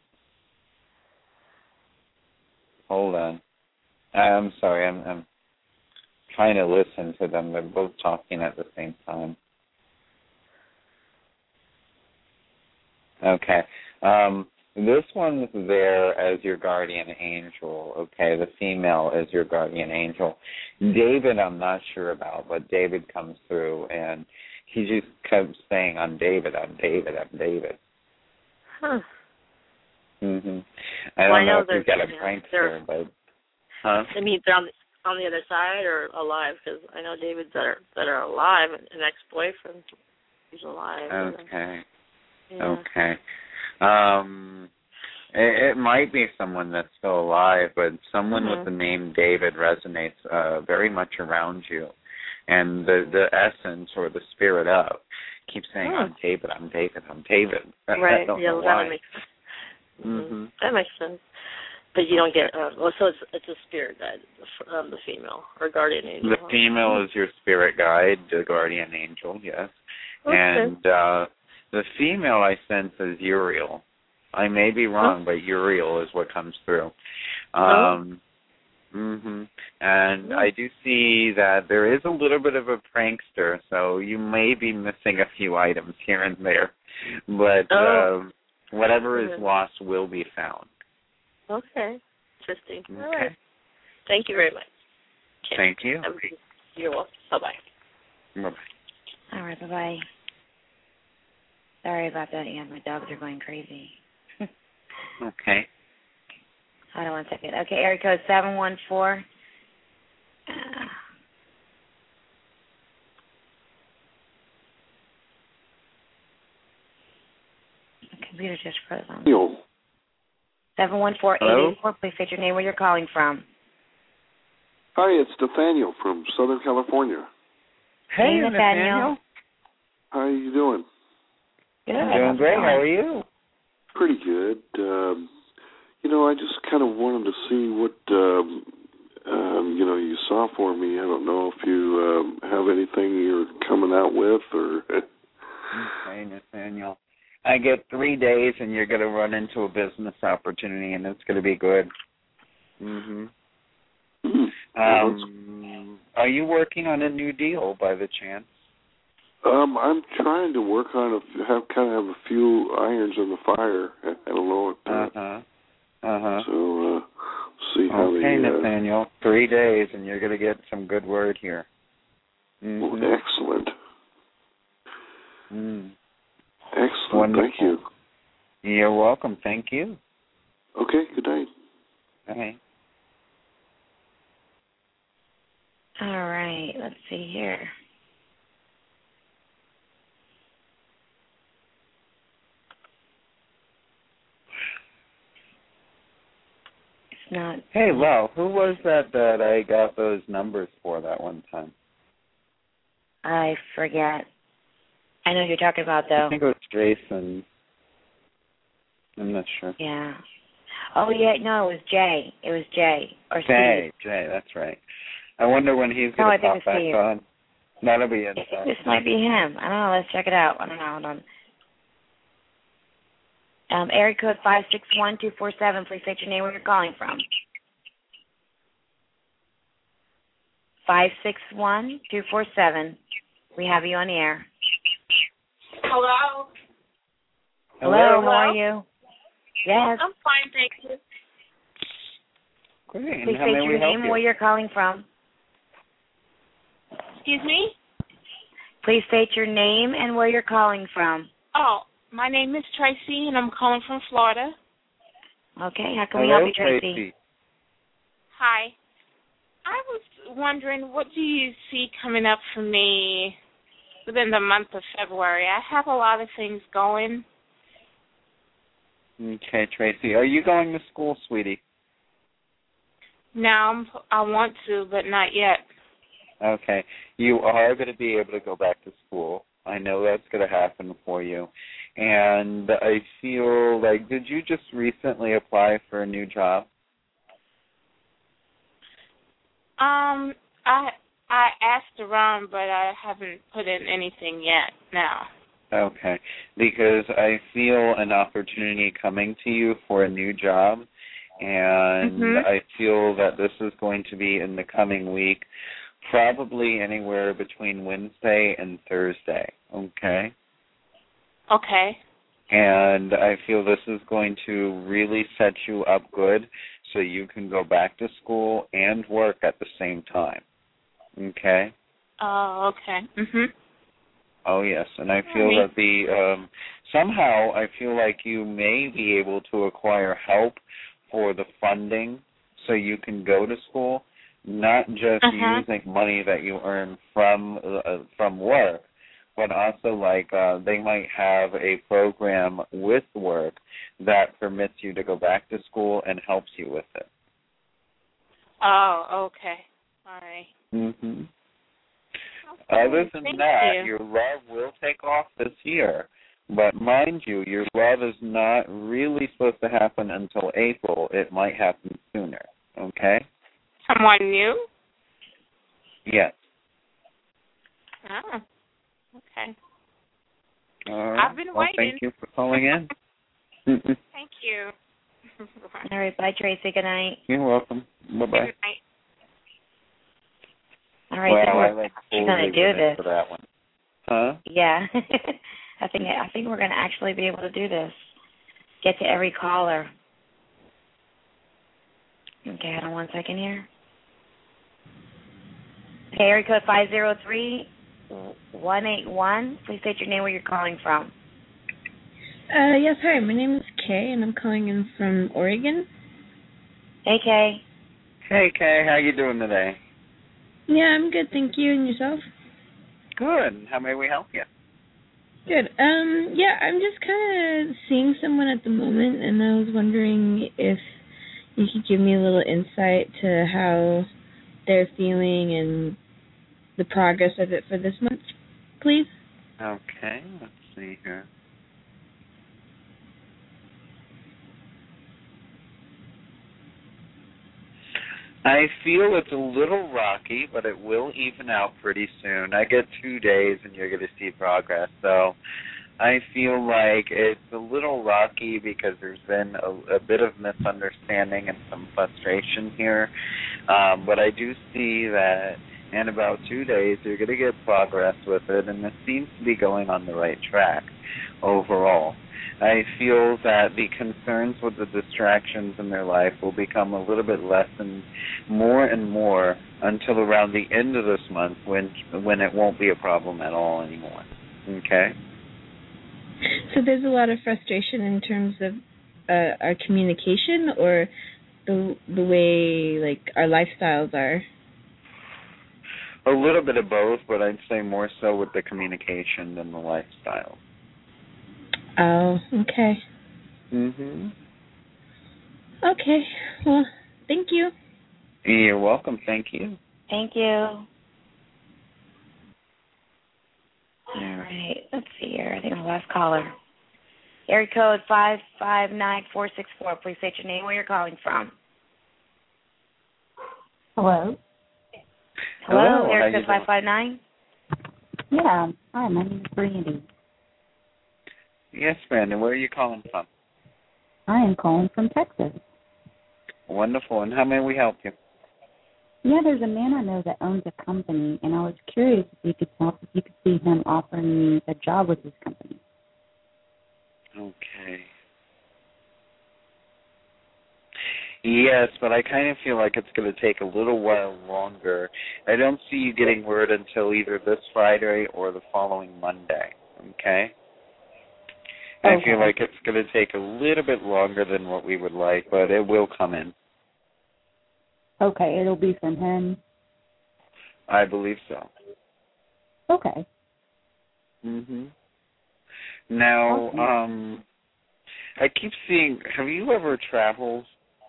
hold on. I'm sorry, I'm, I'm trying to listen to them. They're both talking at the same time. Okay. Um, this one's there as your guardian angel, okay? The female is your guardian angel. David, I'm not sure about, but David comes through, and he just kept saying, I'm David, I'm David, I'm David. Huh. Mm-hmm. I don't well, I know, know if you got a yeah, prankster, but... Huh? I mean, they're on the, on the other side or alive, because I know Davids that are, that are alive, an ex-boyfriend who's alive. Okay. Yeah. Okay. Um, it, it might be someone that's still alive, but someone Mm-hmm. with the name David resonates uh, very much around you. And the, the essence or the spirit of keeps saying, Oh. I'm David, I'm David, I'm David. I, Right, I don't yeah, know well, why. that makes sense. Mm-hmm. That makes sense. But you don't get, uh, well, so it's it's a spirit guide, um, the female, or guardian angel. The huh? female is your spirit guide, the guardian angel, yes. Okay. And uh, the female I sense is Uriel. I may be wrong, but Uriel is what comes through. Um, oh. Mhm. And I do see that there is a little bit of a prankster, so you may be missing a few items here and there. But Oh. um, whatever is Mhm. lost will be found. Okay. Interesting. Okay. All right. Thank you very much. Okay. Thank you. Have a good- You're welcome. Bye-bye. Bye-bye. All right, bye-bye. Sorry about that, Ann. My dogs are going crazy. Okay. Hold on one second. Okay, area code seven one four. Uh, the computer just froze on me. seven one four eight eight four. Please state your name, where you're calling from. Hi, it's Nathaniel from Southern California. Hey, Nathaniel. How are you doing? Good. Doing great. How are you? Pretty good. Um, you know, I just kind of wanted to see what, um, um, you know, you saw for me. I don't know if you um, have anything you're coming out with or... Okay, Nathaniel. I get three days and you're going to run into a business opportunity and it's going to be good. Mm-hmm. Um, are you working on a new deal by the chance? Um, I'm trying to work on a, have kind of have a few irons in the fire. I, I don't know. Uh huh. Uh huh. So, uh, see how okay, they. Uh, Nathaniel. Three days, and you're going to get some good word here. Mm-hmm. Well, excellent. Mm. Excellent. Wonderful. Thank you. You're welcome. Thank you. Okay. Good night. Okay. All right. Let's see here. Not. Hey, Lau, who was that that I got those numbers for that one time? I forget. I know who you're talking about, though. I think it was Jason. I'm not sure. Yeah. Oh, yeah, no, it was Jay. It was Jay. Or Jay, Steve. Jay, that's right. I wonder when he's No, going I to think pop it's back Steve. on. That'll be it. This might be him. I don't know. Let's check it out. I don't know. Hold on. Um, area code five six one two four seven. Please state your name, where you're calling from. five six one two four seven. We have you on the air. Hello. Hello, Hello. How are you? Yes. I'm fine, thank you. Great. Please How state may your we help name and you? where you're calling from. Excuse me? Please state your name and where you're calling from. Oh, my name is Tracy, and I'm calling from Florida. Okay, how can Hello, we help you, Tracy? Tracy. Hi. I was wondering, what do you see coming up for me within the month of February? I have a lot of things going. Okay, Tracy. Are you going to school, sweetie? Now, I want to, but not yet. Okay. You are going to be able to go back to school. I know that's going to happen for you. And I feel like, did you just recently apply for a new job? Um, I I asked around, but I haven't put in anything yet now. Okay. Because I feel an opportunity coming to you for a new job, and Mhm. I feel that this is going to be in the coming week, probably anywhere between Wednesday and Thursday, okay? Okay. And I feel this is going to really set you up good so you can go back to school and work at the same time, okay? Oh, okay. Mhm. Oh, yes, and I feel Alright. that the, um, somehow I feel like you may be able to acquire help for the funding so you can go to school, not just Uh-huh. using money that you earn from uh, from work, but also like uh, they might have a program with work that permits you to go back to school and helps you with it. Oh, okay. All right. Mm-hmm. Okay, Other than thank that, you. your love will take off this year. But mind you, your love is not really supposed to happen until April. It might happen sooner, okay? Someone new? Yes. Oh, okay. All right. I've been well, waiting. Thank you for calling in. Thank you. All right, bye, Tracy. Good night. You're welcome. Bye-bye. Good night. All right, well, then I we're like actually going to do this. for that one. Huh? Yeah. I think I think we're going to actually be able to do this. Get to every caller. Okay, hold on one second here. Okay, area code five zero three one eight one. Please state your name, where you're calling from. Uh, yes, hi. My name is Kay, and I'm calling in from Oregon. Hey, Kay. Hey, Kay. How you doing today? Yeah, I'm good, thank you. And yourself? Good. How may we help you? Good. Um, yeah, I'm just kind of seeing someone at the moment, and I was wondering if you could give me a little insight to how they're feeling and the progress of it for this month, please. Okay, let's see here. I feel it's a little rocky, but it will even out pretty soon. I get two days and you're going to see progress. So I feel like it's a little rocky because there's been a, a bit of misunderstanding and some frustration here. Um, but I do see that in about two days you're going to get progress with it, and it seems to be going on the right track overall. I feel that the concerns with the distractions in their life will become a little bit less and more and more until around the end of this month when when it won't be a problem at all anymore. Okay? So there's a lot of frustration in terms of uh, our communication or the the way like our lifestyles are? A little bit of both, but I'd say more so with the communication than the lifestyle. Oh, okay. Mhm. Okay. Well, thank you. You're welcome. Thank you. Thank you. All right. Let's see here. I think I'm the last caller. Area code five five nine four six four. Please state your name, where you're calling from. Hello. Hello, area code five five nine. Yeah. Hi, my name is Brandy. Yes, Brandon. Where are you calling from? I am calling from Texas. Wonderful. And how may we help you? Yeah, there's a man I know that owns a company, and I was curious if you could tell if you could see him offering me a job with his company. Okay. Yes, but I kind of feel like it's going to take a little while longer. I don't see you getting word until either this Friday or the following Monday, okay? Okay. I feel like it's going to take a little bit longer than what we would like, but it will come in. Okay, it'll be from him? I believe so. Okay. Mm-hmm. Now, Awesome. um, I keep seeing, have you ever traveled?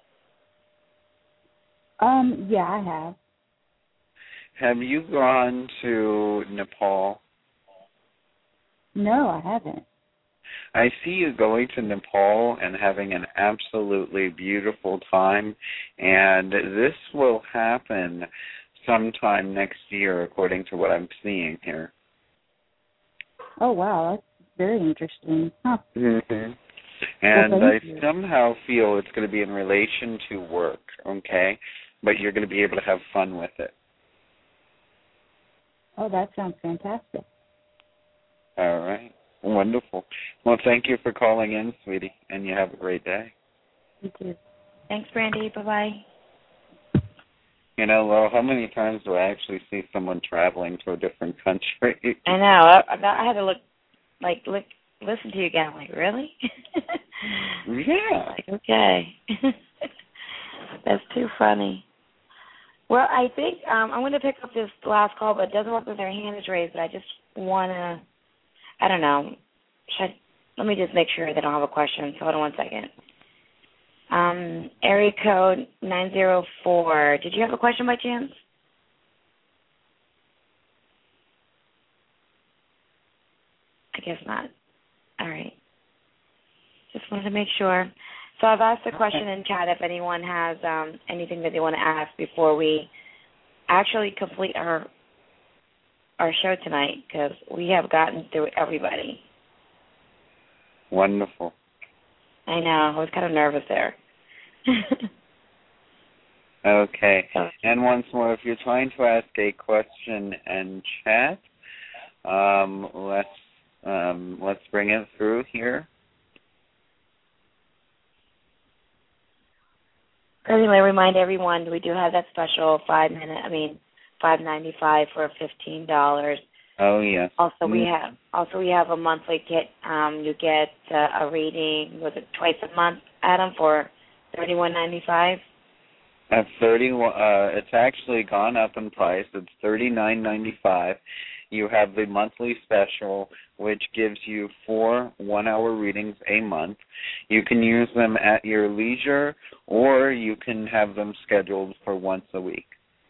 Um, yeah, I have. Have you gone to Nepal? No, I haven't. I see you going to Nepal and having an absolutely beautiful time, and this will happen sometime next year, according to what I'm seeing here. Oh, wow, that's very interesting. Huh. Mm-hmm. And well, I you. somehow feel it's going to be in relation to work, okay? But you're going to be able to have fun with it. Oh, that sounds fantastic. All right. Wonderful. Well, thank you for calling in, sweetie, and you have a great day. You too. Thanks, Brandy. Bye-bye. You know, well, how many times do I actually see someone traveling to a different country? I know. I, I had to look, like, look, listen to you again. I'm like, really? Yeah. Like, okay. That's too funny. Well, I think um, I'm going to pick up this last call, but it doesn't look like their hand is raised, but I just want to, I don't know. Should I, let me just make sure they don't have a question. So hold on one second. Um, area code nine zero four. Did you have a question by chance? I guess not. All right. Just wanted to make sure. So I've asked a question in chat if anyone has um, anything that they want to ask before we actually complete our our show tonight, because we have gotten through everybody. Wonderful. I know. I was kind of nervous there. Okay. And once more, if you're trying to ask a question and chat, um, let's um, let's bring it through here. Anyway, remind everyone we do have that special five minute. I mean, five ninety five for fifteen dollars. Oh yes. Also, we have also we have a monthly kit. Um, you get uh, a reading. Was it twice a month, Adam, for thirty one ninety five? At thirty, uh, it's actually gone up in price. It's thirty nine ninety five. You have the monthly special, which gives you four one-hour readings a month. You can use them at your leisure, or you can have them scheduled for once a week.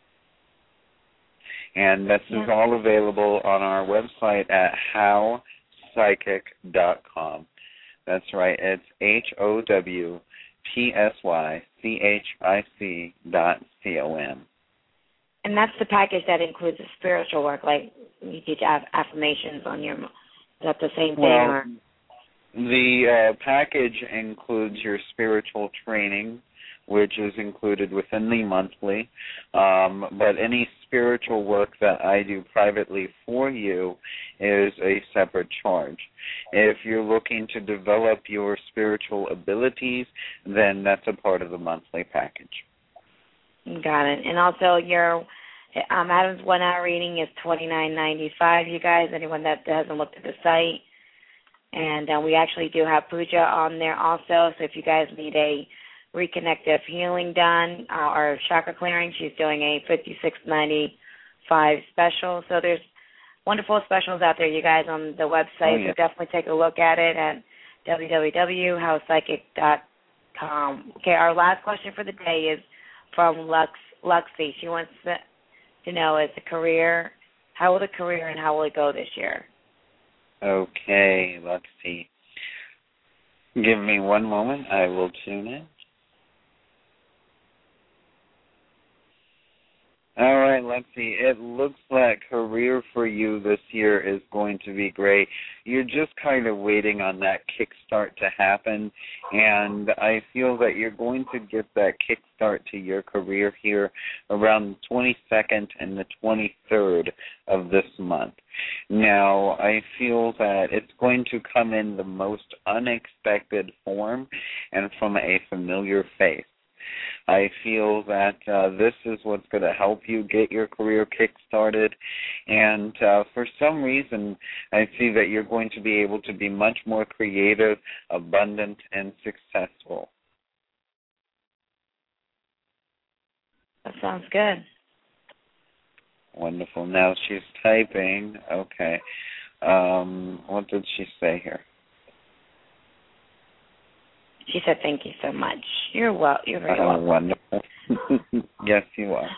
And this yeah. is all available on our website at how psychic dot com. That's right. It's H O W P S Y C H I C dot C O M. And that's the package that includes the spiritual work, like you teach aff- affirmations on your, is that the same thing? Well, or? the uh, package includes your spiritual training, which is included within the monthly, um, but any spiritual work that I do privately for you is a separate charge. If you're looking to develop your spiritual abilities, then that's a part of the monthly package. Got it. And also your um, Adam's one-hour reading is twenty-nine ninety-five, you guys, anyone that hasn't looked at the site. And uh, we actually do have puja on there also, so if you guys need a reconnective healing done uh, or chakra clearing, she's doing a fifty-six ninety-five special. So there's wonderful specials out there, you guys, on the website. Oh, yeah. So definitely take a look at it at w w w dot how psychic dot com. Okay, our last question for the day is from Lux Luxie. She wants to, to know, is the career, how will the career and how will it go this year? Okay, let's see. Give me one moment. I will tune in. All right, let's see. It looks like career for you this year is going to be great. You're just kind of waiting on that kickstart to happen, and I feel that you're going to get that kickstart to your career here around the twenty-second and the twenty-third of this month. Now, I feel that it's going to come in the most unexpected form and from a familiar face. I feel that uh, this is what's going to help you get your career kick-started, and uh, for some reason, I see that you're going to be able to be much more creative, abundant, and successful. That sounds good. Wonderful. Now she's typing. Okay. Um, what did she say here? She said, "Thank you so much. You're well. You're very uh, welcome." Wonderful. Yes, you are.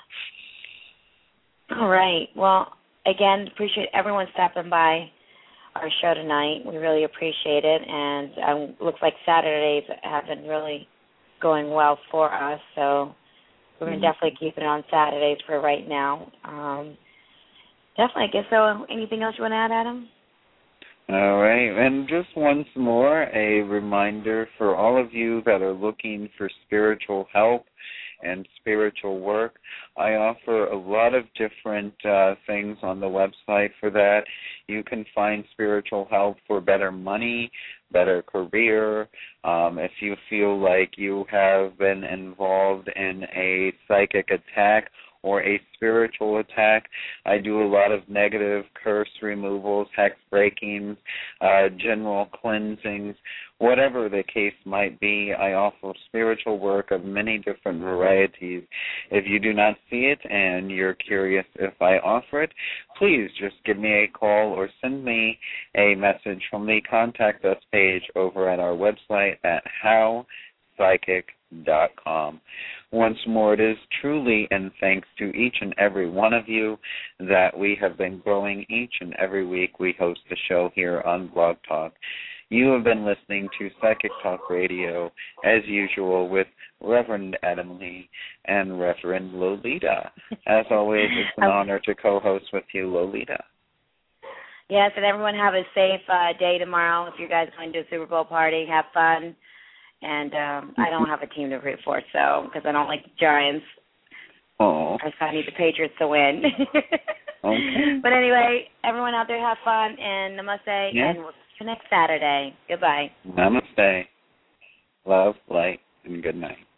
All right. Well, again, appreciate everyone stopping by our show tonight. We really appreciate it, and um, looks like Saturdays have been really going well for us. So we're going to Mm-hmm. definitely keep it on Saturdays for right now. Um, definitely. I guess so. Anything else you want to add, Adam? All right, and just once more, a reminder for all of you that are looking for spiritual help and spiritual work. I offer a lot of different uh, things on the website for that. You can find spiritual help for better money, better career. Um, if you feel like you have been involved in a psychic attack or a spiritual attack, I do a lot of negative curse removals, hex breakings, uh, general cleansings, whatever the case might be. I offer spiritual work of many different varieties. If you do not see it and you're curious if I offer it, please just give me a call or send me a message from the Contact Us page over at our website at how psychic dot com. Once more, it is truly and thanks to each and every one of you that we have been growing each and every week. We host the show here on Blog Talk. You have been listening to Psychic Talk Radio, as usual, with Reverend Adam Lee and Reverend Lolita. As always, it's an honor to co-host with you, Lolita. Yes, and everyone have a safe uh, day tomorrow. If you guys are going to a Super Bowl party, have fun. And um, I don't have a team to root for, so because I don't like the Giants. Oh. I need the Patriots to win. Okay. But anyway, everyone out there have fun, and namaste, Yeah. and we'll see you next Saturday. Goodbye. Namaste. Love, light, and good night.